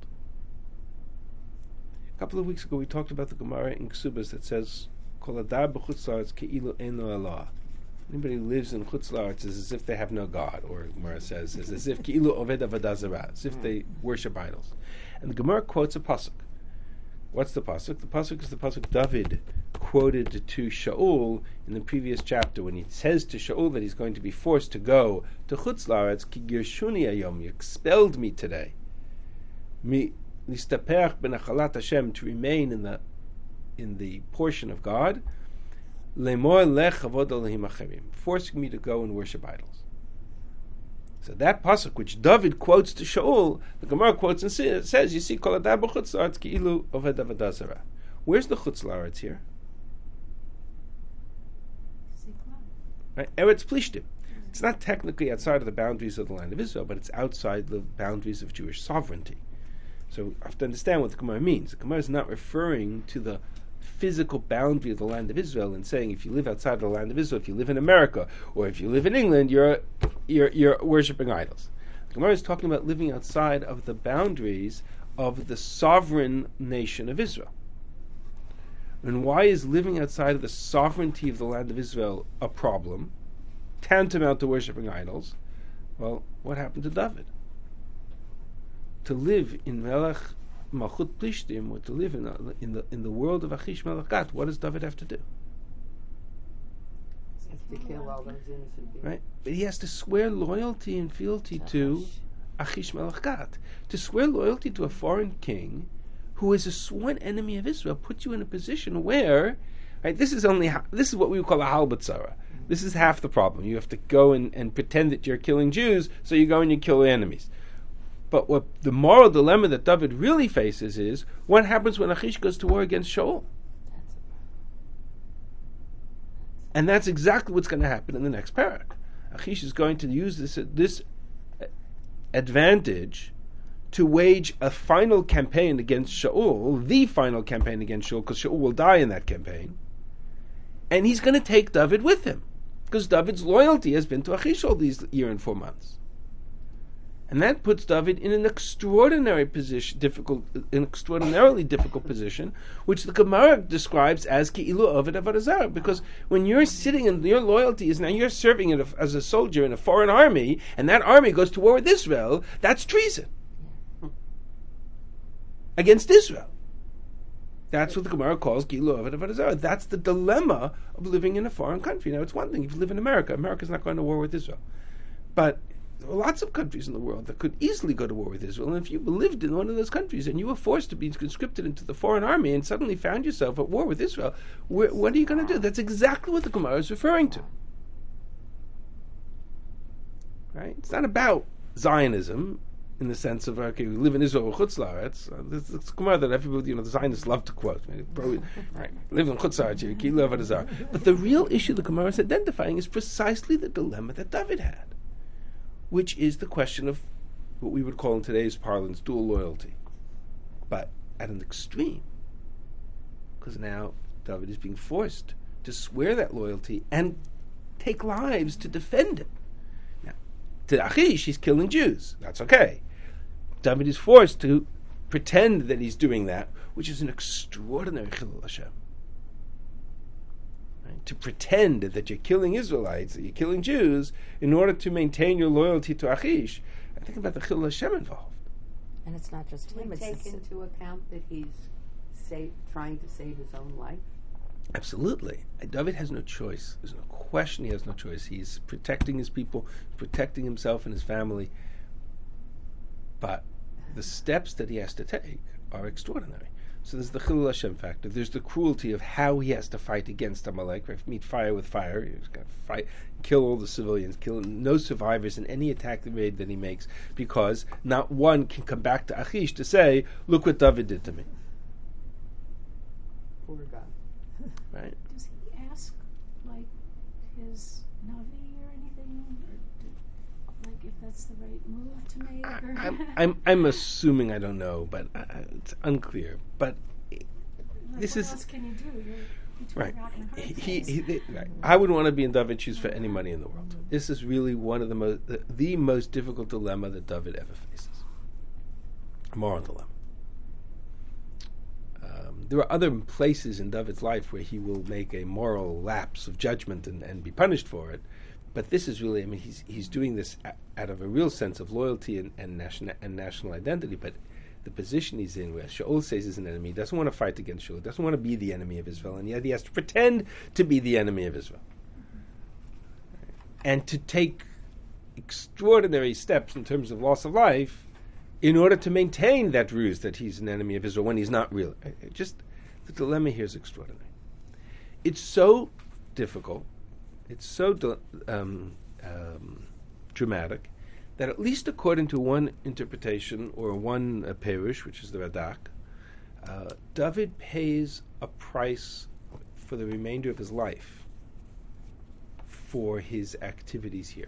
A couple of weeks ago we talked about the Gemara in Ksubas that says, Kol adar b'chutz la'aretz ke'ilu eno Elah. Anybody who lives in chutz la'aretz is as if they have no God, or Gemara says, is as if ke'ilu oved avodah zarah, as if they worship idols. And the Gemara quotes a pasuk. What's the pasuk? The pasuk is the pasuk David quoted to Shaul in the previous chapter when he says to Shaul that he's going to be forced to go to chutz la'aretz ki girshuni hayom, you expelled me today. Mi listaperach benachalat Hashem, to remain in the in the portion of God, lemor lech avod Elohim acherim, forcing me to go and worship idols. So that pasuk which David quotes to Shaul, the Gemara quotes and says, you see, kol adar b'chutz la'aretz ki'ilu oved avodah zarah. Where's the chutz la'aretz here? Right? Eretz Plishtim. It's not technically outside of the boundaries of the land of Israel, but it's outside the boundaries of Jewish sovereignty. So you have to understand what the Gemara means. The Gemara is not referring to the physical boundary of the land of Israel and saying if you live outside of the land of Israel, if you live in America, or if you live in England, you're you're, you're worshipping idols. The Gemara is talking about living outside of the boundaries of the sovereign nation of Israel. And why is living outside of the sovereignty of the land of Israel a problem, tantamount to worshipping idols? Well, what happened to David? To live in Melech Malchut Plishtim, or to live in the, in the in the world of Achish Melech Gat, what does David have to do? He has to kill all those innocent people. Right, but he has to swear loyalty and fealty to Achish Melech Gat. To swear loyalty to a foreign king who is a sworn enemy of Israel puts you in a position where, right, this is only this is what we would call a halbatzara. This is half the problem. You have to go and, and pretend that you're killing Jews, so you go and you kill the enemies. But what the moral dilemma that David really faces is, what happens when Achish goes to war against Shaul? And that's exactly what's going to happen in the next parak. Achish is going to use this this advantage to wage a final campaign against Shaul, the final campaign against Shaul, because Shaul will die in that campaign. And he's going to take David with him, because David's loyalty has been to Achish all these year and four months. And that puts David in an extraordinary position, difficult, an extraordinarily difficult position, which the Gemara describes as ki'ilu oved avodah zarah. Because when you're sitting and your loyalty is now you're serving in a, as a soldier in a foreign army, and that army goes to war with Israel, that's treason against Israel. That's what the Gemara calls ki'ilu oved avodah zarah. That's the dilemma of living in a foreign country. Now, it's one thing if you live in America. America's not going to war with Israel, but there are lots of countries in the world that could easily go to war with Israel, and if you lived in one of those countries and you were forced to be conscripted into the foreign army and suddenly found yourself at war with Israel, wh- what are you going to do? That's exactly what the Gemara is referring to. Right? It's not about Zionism in the sense of, okay, we live in Israel or Chutz La'aretz. Uh, this is a Gemara that everybody, you know, the Zionists love to quote. Right, live in Chutz La'aretz, you can't live at Azar. But the real issue the Gemara is identifying is precisely the dilemma that David had, which is the question of what we would call in today's parlance dual loyalty, but at an extreme, because now David is being forced to swear that loyalty and take lives to defend it. Now, to Achish, he's killing Jews. That's okay. David is forced to pretend that he's doing that, which is an extraordinary chilul Hashem. Right? To pretend that you're killing Israelites, that you're killing Jews, in order to maintain your loyalty to Achish. I think about the chilul Hashem involved. And it's not just Do him. we It's take the, into account that he's save, trying to save his own life? Absolutely. David has no choice. There's no question he has no choice. He's protecting his people, protecting himself and his family. But the steps that he has to take are extraordinary. So there's the chilul Hashem factor. There's the cruelty of how he has to fight against Amalek. Right? Meet fire with fire. He's got to fight, kill all the civilians, kill no survivors in any attack raid that he makes, because not one can come back to Achish to say, "Look what David did to me." Poor guy. Right? Does he ask, like, his Navi or anything? Or do, like, if that's the right move to make? I, Or I'm, I'm I'm assuming, I don't know, but uh, it's unclear. But like, this what is else can you do? You're between right. a rock and a hard He, place. he, he- right. I wouldn't want to be in David's shoes for any money in the world. This is really one of the most the, the most difficult dilemma that David ever faces. A moral dilemma. Um, there are other places in David's life where he will make a moral lapse of judgment and, and be punished for it. But this is really, I mean, he's he's doing this a- out of a real sense of loyalty and, and national and national identity. But the position he's in, where Shaul says he's an enemy, he doesn't want to fight against Shaul, doesn't want to be the enemy of Israel, and yet he has to pretend to be the enemy of Israel, and to take extraordinary steps in terms of loss of life in order to maintain that ruse that he's an enemy of Israel when he's not really. Just the dilemma here is extraordinary. It's so difficult. It's so di- um, um, dramatic that, at least according to one interpretation or one uh, perush, which is the Radak, uh, David pays a price for the remainder of his life for his activities here.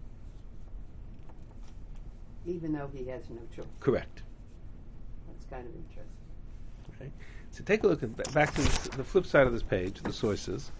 Even though he has no choice. Correct. That's kind of interesting. Okay. So take a look at back to the, the flip side of this page, the sources.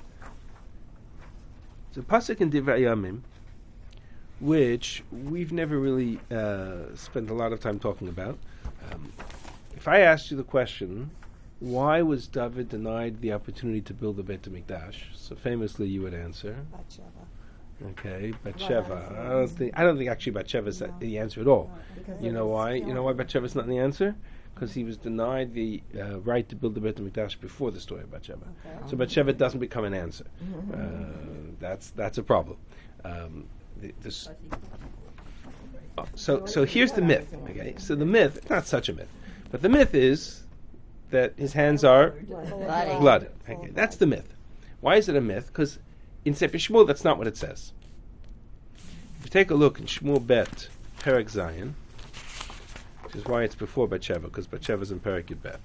So pasuk in Divrei Yamim, which we've never really uh, spent a lot of time talking about. Um, if I asked you the question, why was David denied the opportunity to build the Beit HaMikdash? So famously, you would answer, Bathsheba. okay, Bathsheba. I don't think I don't think actually Bathsheba is No. the answer at all. Because You it know was why? You know killing. why Bathsheba is not the answer? Because he was denied the uh, right to build the Beit HaMikdash before the story of Bathsheba. Okay. So Bathsheba doesn't become an answer. Uh, that's that's a problem. Um, the, this, oh, so so here's the myth. Okay, so the myth, not such a myth, but the myth is that his hands are Bloody. blood. Okay, that's the myth. Why is it a myth? Because in Sefer Shmuel, that's not what it says. If you take a look in Shmuel Bet, Perek Zion, which is why it's before Bathsheba, because Bathsheba is in Perek Yud Bet.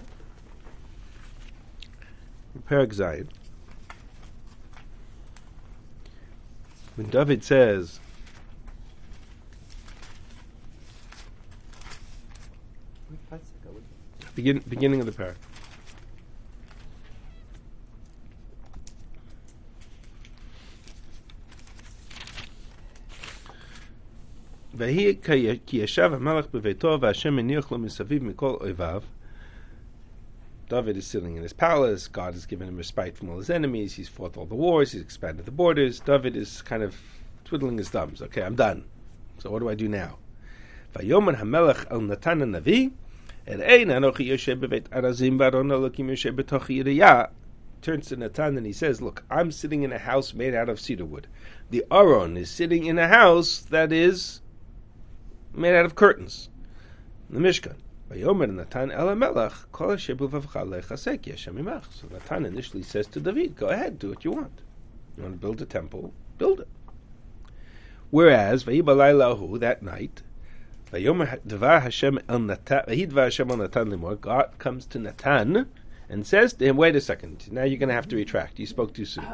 In Perek Zion, when David says, What pasuk are we- begin, beginning of the parak, ויהי כי ישב המלך בביתו והשם הניח לו מסביב מכל אויביו. David is sitting in his palace. God has given him respite from all his enemies. He's fought all the wars. He's expanded the borders. David is kind of twiddling his thumbs. Okay, I'm done. So what do I do now? Vayomer hamelech el Natan hanavi, erein anochi yoshev bebeit arazim baron elokim yoshev betoch yiriyah turns to Natan and he says, look, I'm sitting in a house made out of cedar wood. The Aron is sitting in a house that is made out of curtains. The Mishkan. Vayomer Natan el HaMelech, kol asher b'levavcha lechasek yeshem imach. So Natan initially says to David, go ahead, do what you want. You want to build a temple, build it. Whereas, Vayibalaylahu, that night, Vayomer Dvar Hashem el Natan, Vayidvar Hashem el Natan limor, God comes to Natan and says to him, wait a second, now you're going to have to retract. You spoke too soon.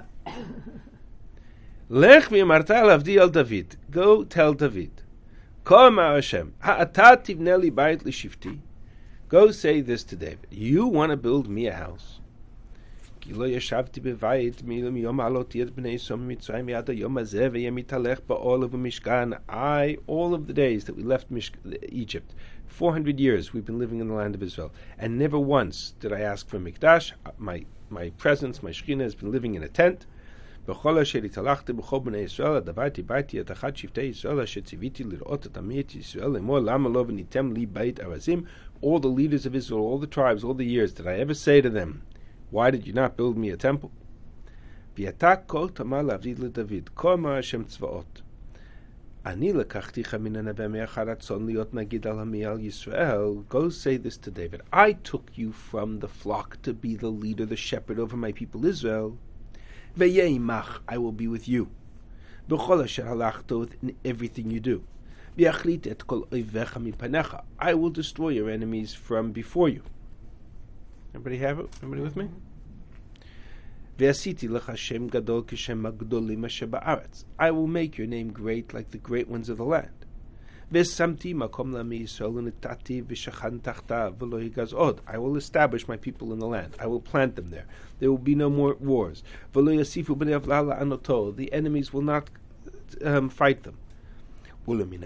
Lech v'yamarta lavdi el David. Go tell David. Kol ma'ar Hashem, ha'ata tivne li bayit l'shifti. Go say this to David. You want to build me a house. Ki lo yashavti bevayit milim yom aloti et b'nei som mitzrayim yad hayom hazeh v'yem italech ba'ol u'v'mishkan. I, all of the days that we left Mish- Egypt, four hundred years we've been living in the land of Israel, and never once did I ask for Mikdash. My my presence, my Shekhinah has been living in a tent. B'chol asher italachti b'chol b'nei Yisrael adavati baiti et achad shiftei Yisrael asher tziviti lirot et amiyat Yisrael lemor lama lo v'nitem li bait arazim. All the leaders of Israel, all the tribes, all the years, did I ever say to them, why did you not build me a temple? V'yata kol tamar lavdi l'David kol mar Hashem tzvaot. Ani lekachticha min hanaveh me'achar ratzon liot nagid al hami al Yisrael. Go say this to David. I took you from the flock to be the leader, the shepherd over my people Israel. Ve'yeh imach, I will be with you. B'chol asher halachto, in everything you do. V'yachlit et kol oivecha mipanecha. I will destroy your enemies from before you. Everybody have it? Everybody with me? Ve'asiti lecha shem gadol kishem hagdolim asher ba'aretz. I will make your name great like the great ones of the land. Ve'samti makom la'ami Yisrael u'nitati v'shachan tachta v'lo higaz od. I will establish my people in the land. I will plant them there. There will be no more wars. V'lo yasifu b'nei avla la'anoto. The enemies will not um, fight them. From the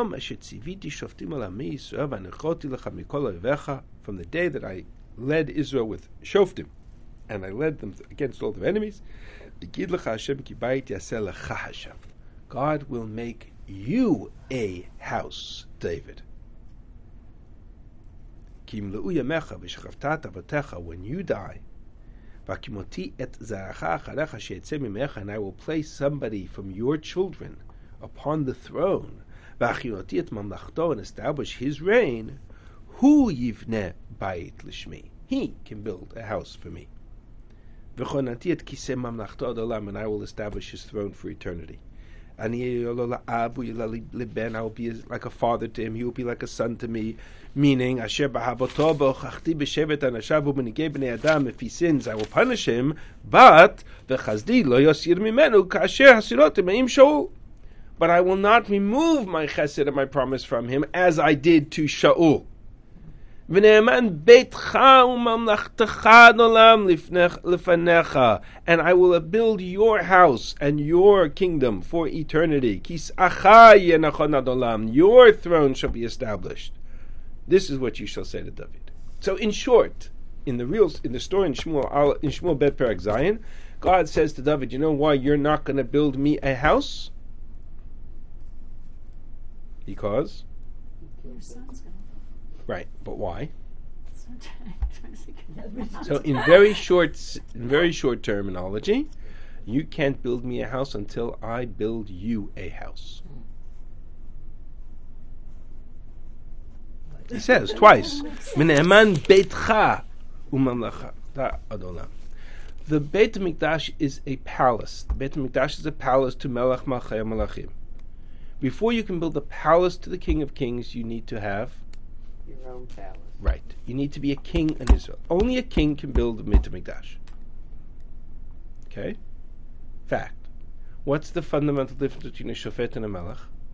day that I led Israel with Shoftim, and I led them against all their enemies, God will make you a house, David. When you die, and I will place somebody from your children upon the throne, and establish his reign, Hu yivne bayit l'shmi. He can build a house for me. And I will establish his throne for eternity. I will be like a father to him. He will be like a son to me. Meaning, if he sins, I will punish him. But But I will not remove my chesed and my promise from him as I did to Shaul. And I will build your house and your kingdom for eternity. Your throne shall be established. This is what you shall say to David. So, in short, in the real in the story in Shmuel in Shmuel Bet Perek Zayin, God says to David, "You know why you're not going to build me a house? Because Your son's gonna right, but why? go. So, in very short, in very short terminology, you can't build me a house until I build you a house." He says twice, "Mine'eman beitcha u'mamlacha adolam." The Beit HaMikdash is a palace. The Beit HaMikdash is a palace to Melech Malchei Malachim. Before you can build a palace to the King of Kings, you need to have Your own palace. right. You need to be a king in Israel. Only a king can build the Beit HaMikdash. Okay? Fact. What's the fundamental difference between a shofet and a melech?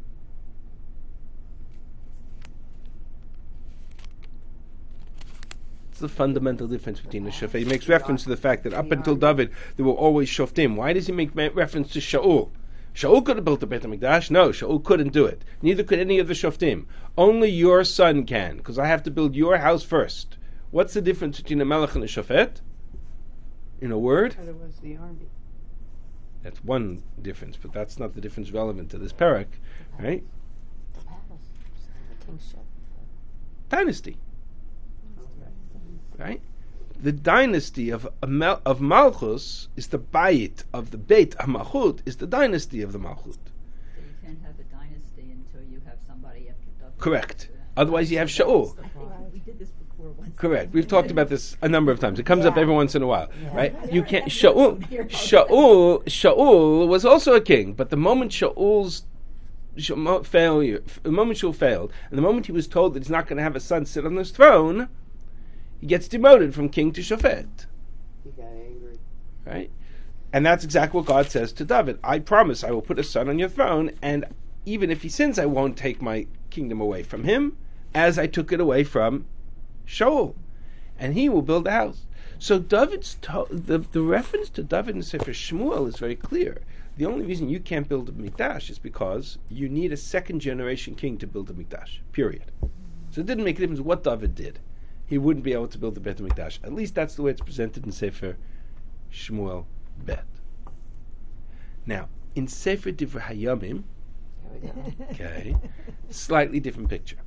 What's the fundamental difference between a shofet? He makes reference to the fact that up until David, there were always shoftim. Why does he make reference to Shaul? Shaul could have built the Beit HaMikdash. No, Shaul couldn't do it. Neither could any of the shoftim. Only your son can, because I have to build your house first. What's the difference between a melech and a shofet? In a word? Otherwise, the army. That's one difference, but that's not the difference relevant to this parak, right? The palace, the kingship. Dynasty, right? the dynasty of of Malchus is the Bayit of the Beit HaMalchut is the dynasty of the Malchut. So you can't have a dynasty until you have somebody after David. Correct. Otherwise, you have Shaul. I think we did this before once. Correct. We've talked about this a number of times. It comes up Yeah. every once in a while, Yeah. right? Yeah. You can't. Yeah. Shaul, Shaul, Shaul was also a king, but the moment Shaul's Shaul failure, the moment Shaul failed, and the moment he was told that he's not going to have a son sit on his throne, he gets demoted from king to shofet. He got angry. Right? And that's exactly what God says to David. I promise I will put a son on your throne, and even if he sins, I won't take my kingdom away from him, as I took it away from Shaul. And he will build a house. So David's to- the, the reference to David in Sefer Shmuel is very clear. The only reason you can't build a mikdash is because you need a second generation king to build a mikdash, period. So it didn't make a difference what David did. He wouldn't be able to build the Beit HaMikdash. At least that's the way it's presented in Sefer Shmuel Bet. Now, in Sefer Divrei Hayamim, There we go. okay, slightly different picture.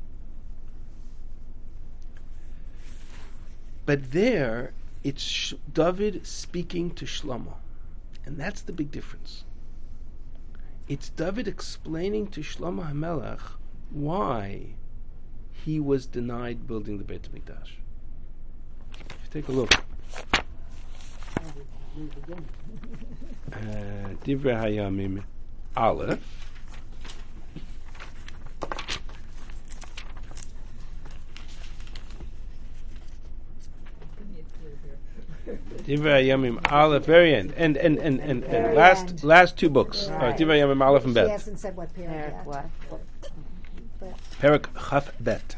But there, it's Sh- David speaking to Shlomo. And that's the big difference. It's David explaining to Shlomo HaMelech why he was denied building the Beit HaMikdash. If you take a look, uh, Divrei Hayamim Aleph, Give me a clue here. Divrei Hayamim Aleph, very end, and and and and, and Very last end. last two books, Right. uh, Divrei Hayamim Aleph and She Bet, hasn't said what period Eric, yet. what? But Perak Chaf Bet.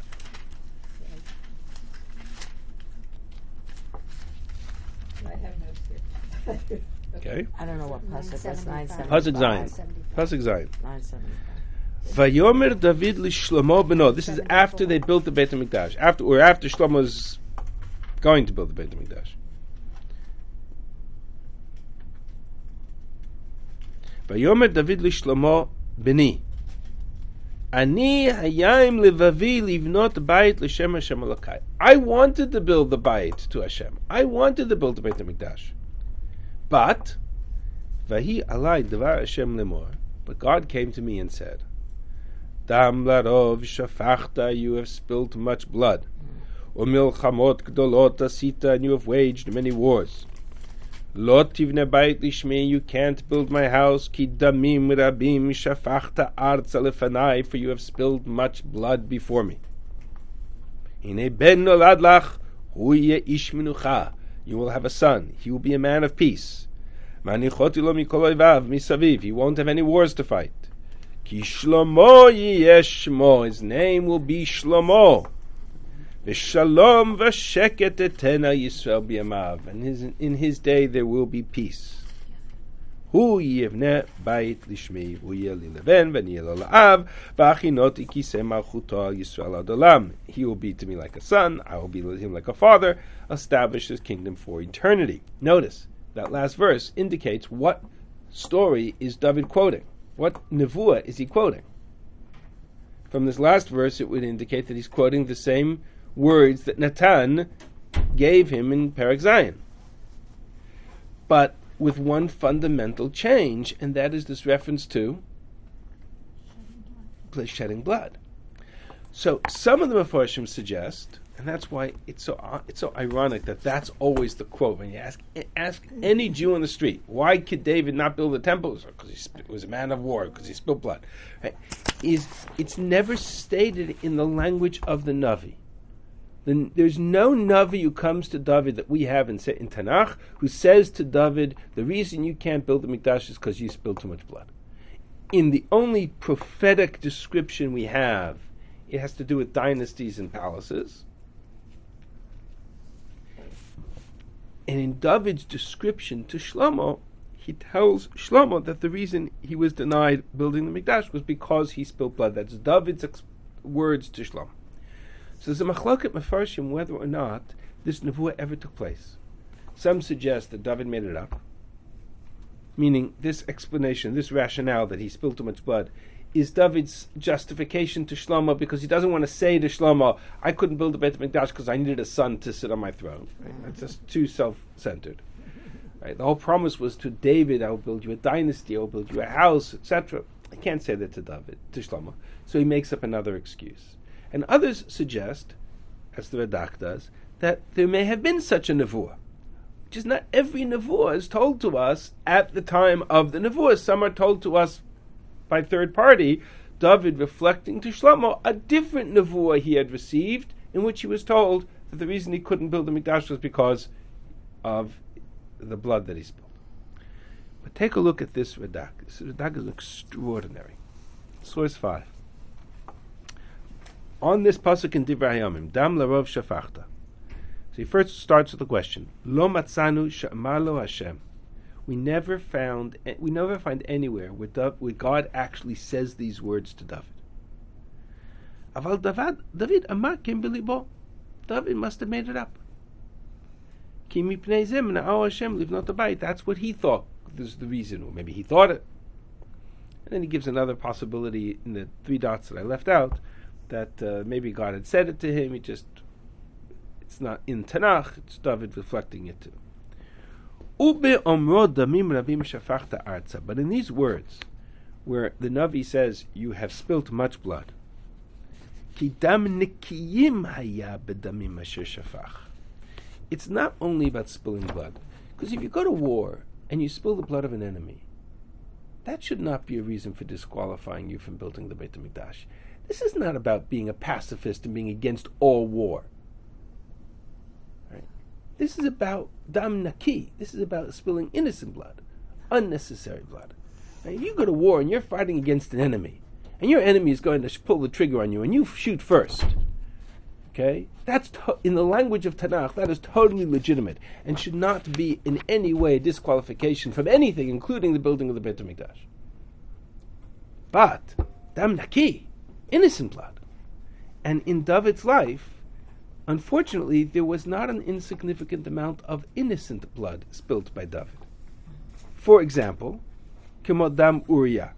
I have notes here. Okay, I don't know what pasuk that's nine seventy-five. Pasuk Zayin. Pasuk Zayin. Nine seventy-five. Vayomer David li Shlomo beno. This is after they built the Beit HaMikdash, after or after Shlomo's going to build the Beit HaMikdash. Vayomer David li Shlomo beni. Ani hayayim levavi livnot bayit l'shem Hashem Elokai. I wanted to build the bayit to Hashem. I wanted to build the Beit HaMikdash. But vahi alai devar Hashem lemor. But God came to me and said, Dam larov shafachta, you have spilt much blood. Umilchamot gdolot asita, and you have waged many wars. Lot tivne bayit lishmei, you can't build my house. Ki damim rabim shafachta arza lefanai, for you have spilled much blood before me. Hine ben nolad lach, hu yeh ish minucha. You will have a son. He will be a man of peace. Manichoti lo mikol oivav misaviv. He won't have any wars to fight. Ki Shlomo yeh shmo. His name will be Shlomo. V'shalom v'sheket etena Yisrael b'yamav. And his, in his day there will be peace. Hu yivneh bayit lishmei, hu yeh li leven, v'ni lo la'av, v'achinoti kiseh malchuto al Yisrael ad olam. He will be to me like a son, I will be to him like a father, establish his kingdom for eternity. Notice, that last verse indicates what story is David quoting. What nevuah is he quoting? From this last verse, it would indicate that he's quoting the same words that Natan gave him in Perek Zayin, but with one fundamental change, and that is this reference to shedding blood. So some of the Mefarshim suggest, and that's why it's so uh, it's so ironic that that's always the quote when you ask ask any Jew on the street, why could David not build the temple? Because he sp- was a man of war, because he spilled blood. Right? Is it's never stated in the language of the Navi. The, there's no Navi who comes to David that we have in, in Tanakh who says to David, the reason you can't build the Mikdash is because you spilled too much blood. In the only prophetic description we have, it has to do with dynasties and palaces. And in David's description to Shlomo, he tells Shlomo that the reason he was denied building the Mikdash was because he spilled blood. That's David's ex- words to Shlomo. So there's a machloket mefarshim whether or not this nevuah ever took place. Some suggest that David made it up, meaning this explanation, this rationale that he spilled too much blood, is David's justification to Shlomo, because he doesn't want to say to Shlomo, I couldn't build a Beit HaMikdash because I needed a son to sit on my throne. Right? That's just too self-centered. Right? The whole promise was to David, I will build you a dynasty, I will build you a house, et cetera. I can't say that to David, to Shlomo. So he makes up another excuse. And others suggest, as the Radak does, that there may have been such a nevuah. Which is not every nevuah is told to us at the time of the nevuah. Some are told to us by third party, David reflecting to Shlomo a different nevuah he had received, in which he was told that the reason he couldn't build the Mikdash was because of the blood that he spilled. But take a look at this Radak. This Radak is extraordinary. Source five. On this pasuk in Divrei Hayamim, Dam larov shafachta. So he first starts with the question, Lo matzanu she'amar lo Hashem. We never found, we never find anywhere where, Dav, where God actually says these words to David. Aval David, David amar kim b'libo. David must have made it up. Ki mipnei zeh mena'au Hashem livnot habayit. That's what he thought. This is the reason, or maybe he thought it. And then he gives another possibility in the three dots that I left out, that uh, maybe God had said it to him. He just, it's not in Tanakh. It's David reflecting it too. But in these words, where the Navi says, you have spilt much blood, it's not only about spilling blood. Because if you go to war and you spill the blood of an enemy, that should not be a reason for disqualifying you from building the Beit HaMikdash. This is not about being a pacifist and being against all war. This is about dam naki. This is about spilling innocent blood, unnecessary blood. Now, if you go to war and you're fighting against an enemy, and your enemy is going to sh- pull the trigger on you, and you shoot first, okay? That's to- in the language of Tanakh. That is totally legitimate and should not be in any way disqualification from anything, including the building of the Beit HaMikdash. But dam naki, innocent blood, and in David's life, unfortunately, there was not an insignificant amount of innocent blood spilt by David. For example, Kemo dam Uriah.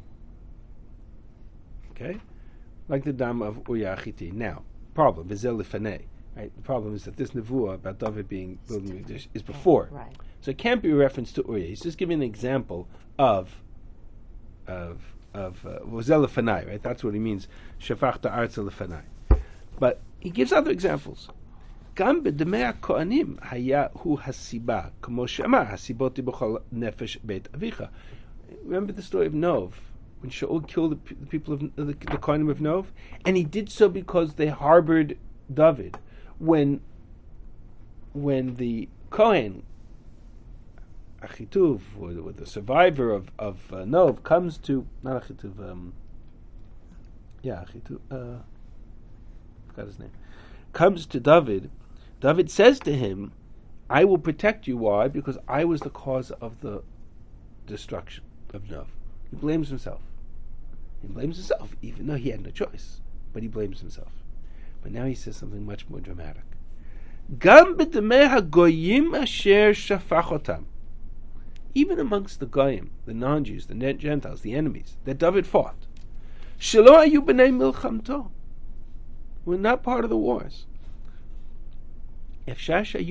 Okay? Like the dam of Uriah Chiti. Now, problem, Vizel Lefanei. Right? The problem is that this nevuah about David being building Mikdash is before. Right. So it can't be a reference to Uriah. He's just giving an example of of of Vizel Lefanei, right? That's what he means. Shafachta arza lefanai. But he gives other examples. גם בדמי הכהנים היה הוא הסיבה, כמו שאמר, הסיבותי בכל נפש בית אביך. Remember the story of Nov, when Shaul killed the, the people of the, the Kohanim of Nov? And he did so because they harbored David. When when the Kohen, Achituv, or, or the survivor of, of uh, Nov, comes to, not Achituv, um, yeah, Achituv, uh, I forgot his name, comes to David, David says to him, I will protect you. Why? Because I was the cause of the destruction of Nov. He blames himself. He blames himself, even though he had no choice. But he blames himself. But now he says something much more dramatic. Gam b'damei hagoyim asher shafachotam. Even amongst the goyim, the non-Jews, the Gentiles, the enemies that David fought, shelo hayu b'nei milchamto, were not part of the wars. It's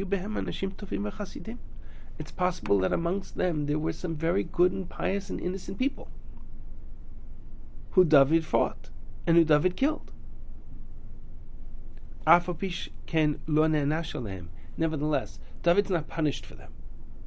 possible that amongst them there were some very good and pious and innocent people who David fought and who David killed. Nevertheless, David's not punished for them.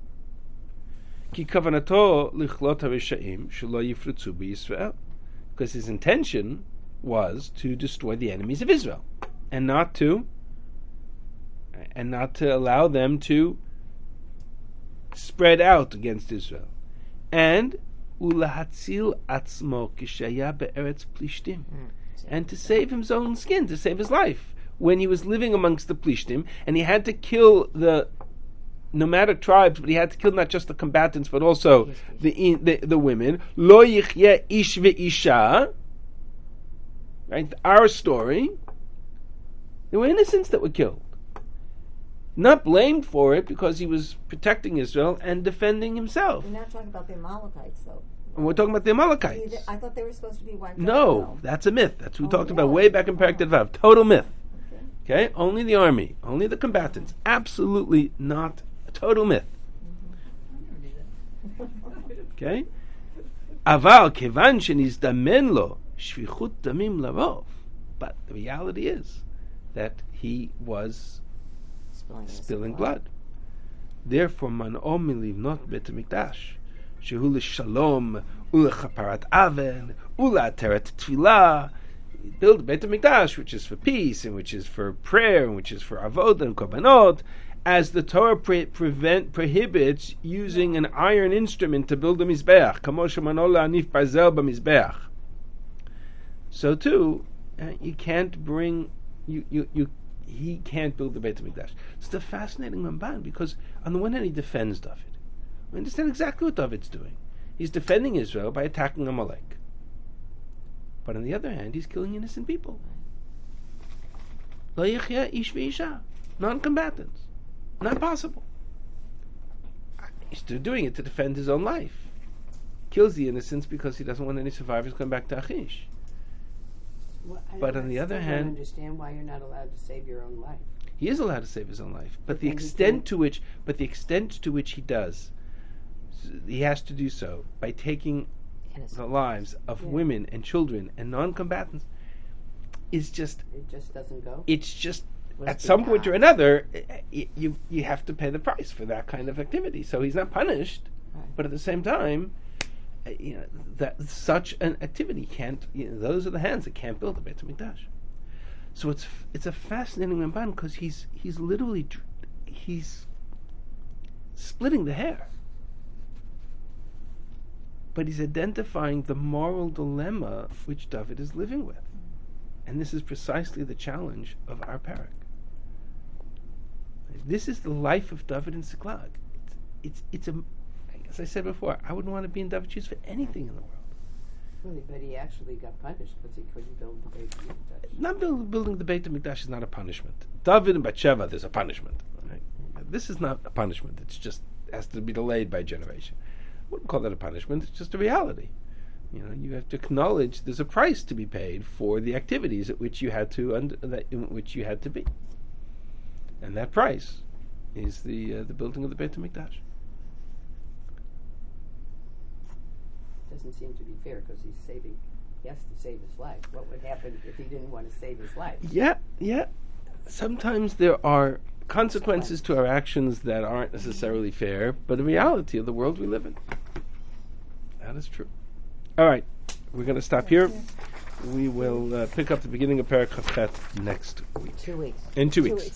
Because his intention was to destroy the enemies of Israel and not to and not to allow them to spread out against Israel. And ulahatzil atzmo kishaya be'eretz plishtim, and to save his own skin, to save his life when he was living amongst the plishtim, and he had to kill the nomadic tribes, but he had to kill not just the combatants but also the the, the women. Lo yichye ish ve'isha. Right, our story. There were innocents that were killed. Not blamed for it because he was protecting Israel and defending himself. We're not talking about the Amalekites, though. And we're talking about the Amalekites. I thought they were supposed to be wiped out. No, that's a myth. That's what we Oh, talked about really? way back in Parak Vav. Total myth. Okay. Okay? Only the army, only the combatants. Absolutely not a total myth. Okay? Aval kevan shenizdamen lo shvichut damim larov. But the reality is that he was Spilling, innocent spilling blood. Therefore, man'o milivnot bet hamikdash, shehu l'shalom u'lechaparat aven u'la'ateret tefillah. Build Beit HaMikdash, which is for peace and which is for prayer and which is for avodah and korbanot, as the Torah pre- prevent prohibits using an iron instrument to build a mizbeach. Kamo shemano la'anif barzel b'mizbeach. So too, uh, you can't bring you you you. He can't build the Beit HaMikdash. It's a fascinating Ramban because on the one hand he defends David. We understand exactly what David's doing. He's defending Israel by attacking Amalek. But on the other hand, he's killing innocent people. Lo yechya ish ve'isha. Non-combatants. Not possible. He's still doing it to defend his own life. Kills the innocents because he doesn't want any survivors coming back to Achish. Well, I But don't- on the I other still hand- don't understand why you're not allowed to save your own life. He is allowed to save his own life, but the And he extent can't- to which, but the extent to which he does, he has to do so by taking innocent. the lives of Yeah. women and children and non-combatants is just, It just doesn't go. it's just, Must at be some point or God. another, i- i- you you have to pay the price for that kind of activity. So he's not punished, Right. but at the same time, uh, you know, that such an activity can't, you know, those are the hands that can't build the Beit HaMikdash. So it's it's a fascinating Ramban because he's he's literally dr- he's splitting the hair, but he's identifying the moral dilemma which David is living with, and this is precisely the challenge of our parak. This is the life of David in Siklag. It's it's it's a, as I said before, I wouldn't want to be in David's shoes for anything in the world. Really, but he actually got punished because he couldn't build the Beit HaMikdash. Not build, building the Beit HaMikdash is not a punishment. David and Bathsheba, there's a punishment. Right? This is not a punishment. It's just has to be delayed by a generation. I wouldn't call that a punishment. It's just a reality. You know, you have to acknowledge there's a price to be paid for the activities at which you had to und- that in which you had to be, and that price is the uh, the building of the Beit HaMikdash. Doesn't seem to be fair because he's saving. He has to save his life. What would happen if he didn't want to save his life? Yeah, yeah. Sometimes there are consequences to our actions that aren't necessarily fair, but the reality of the world we live in. That is true. All right, we're going to stop here. We will uh, pick up the beginning of Parak Chet next week. Two weeks. In two Two weeks. weeks.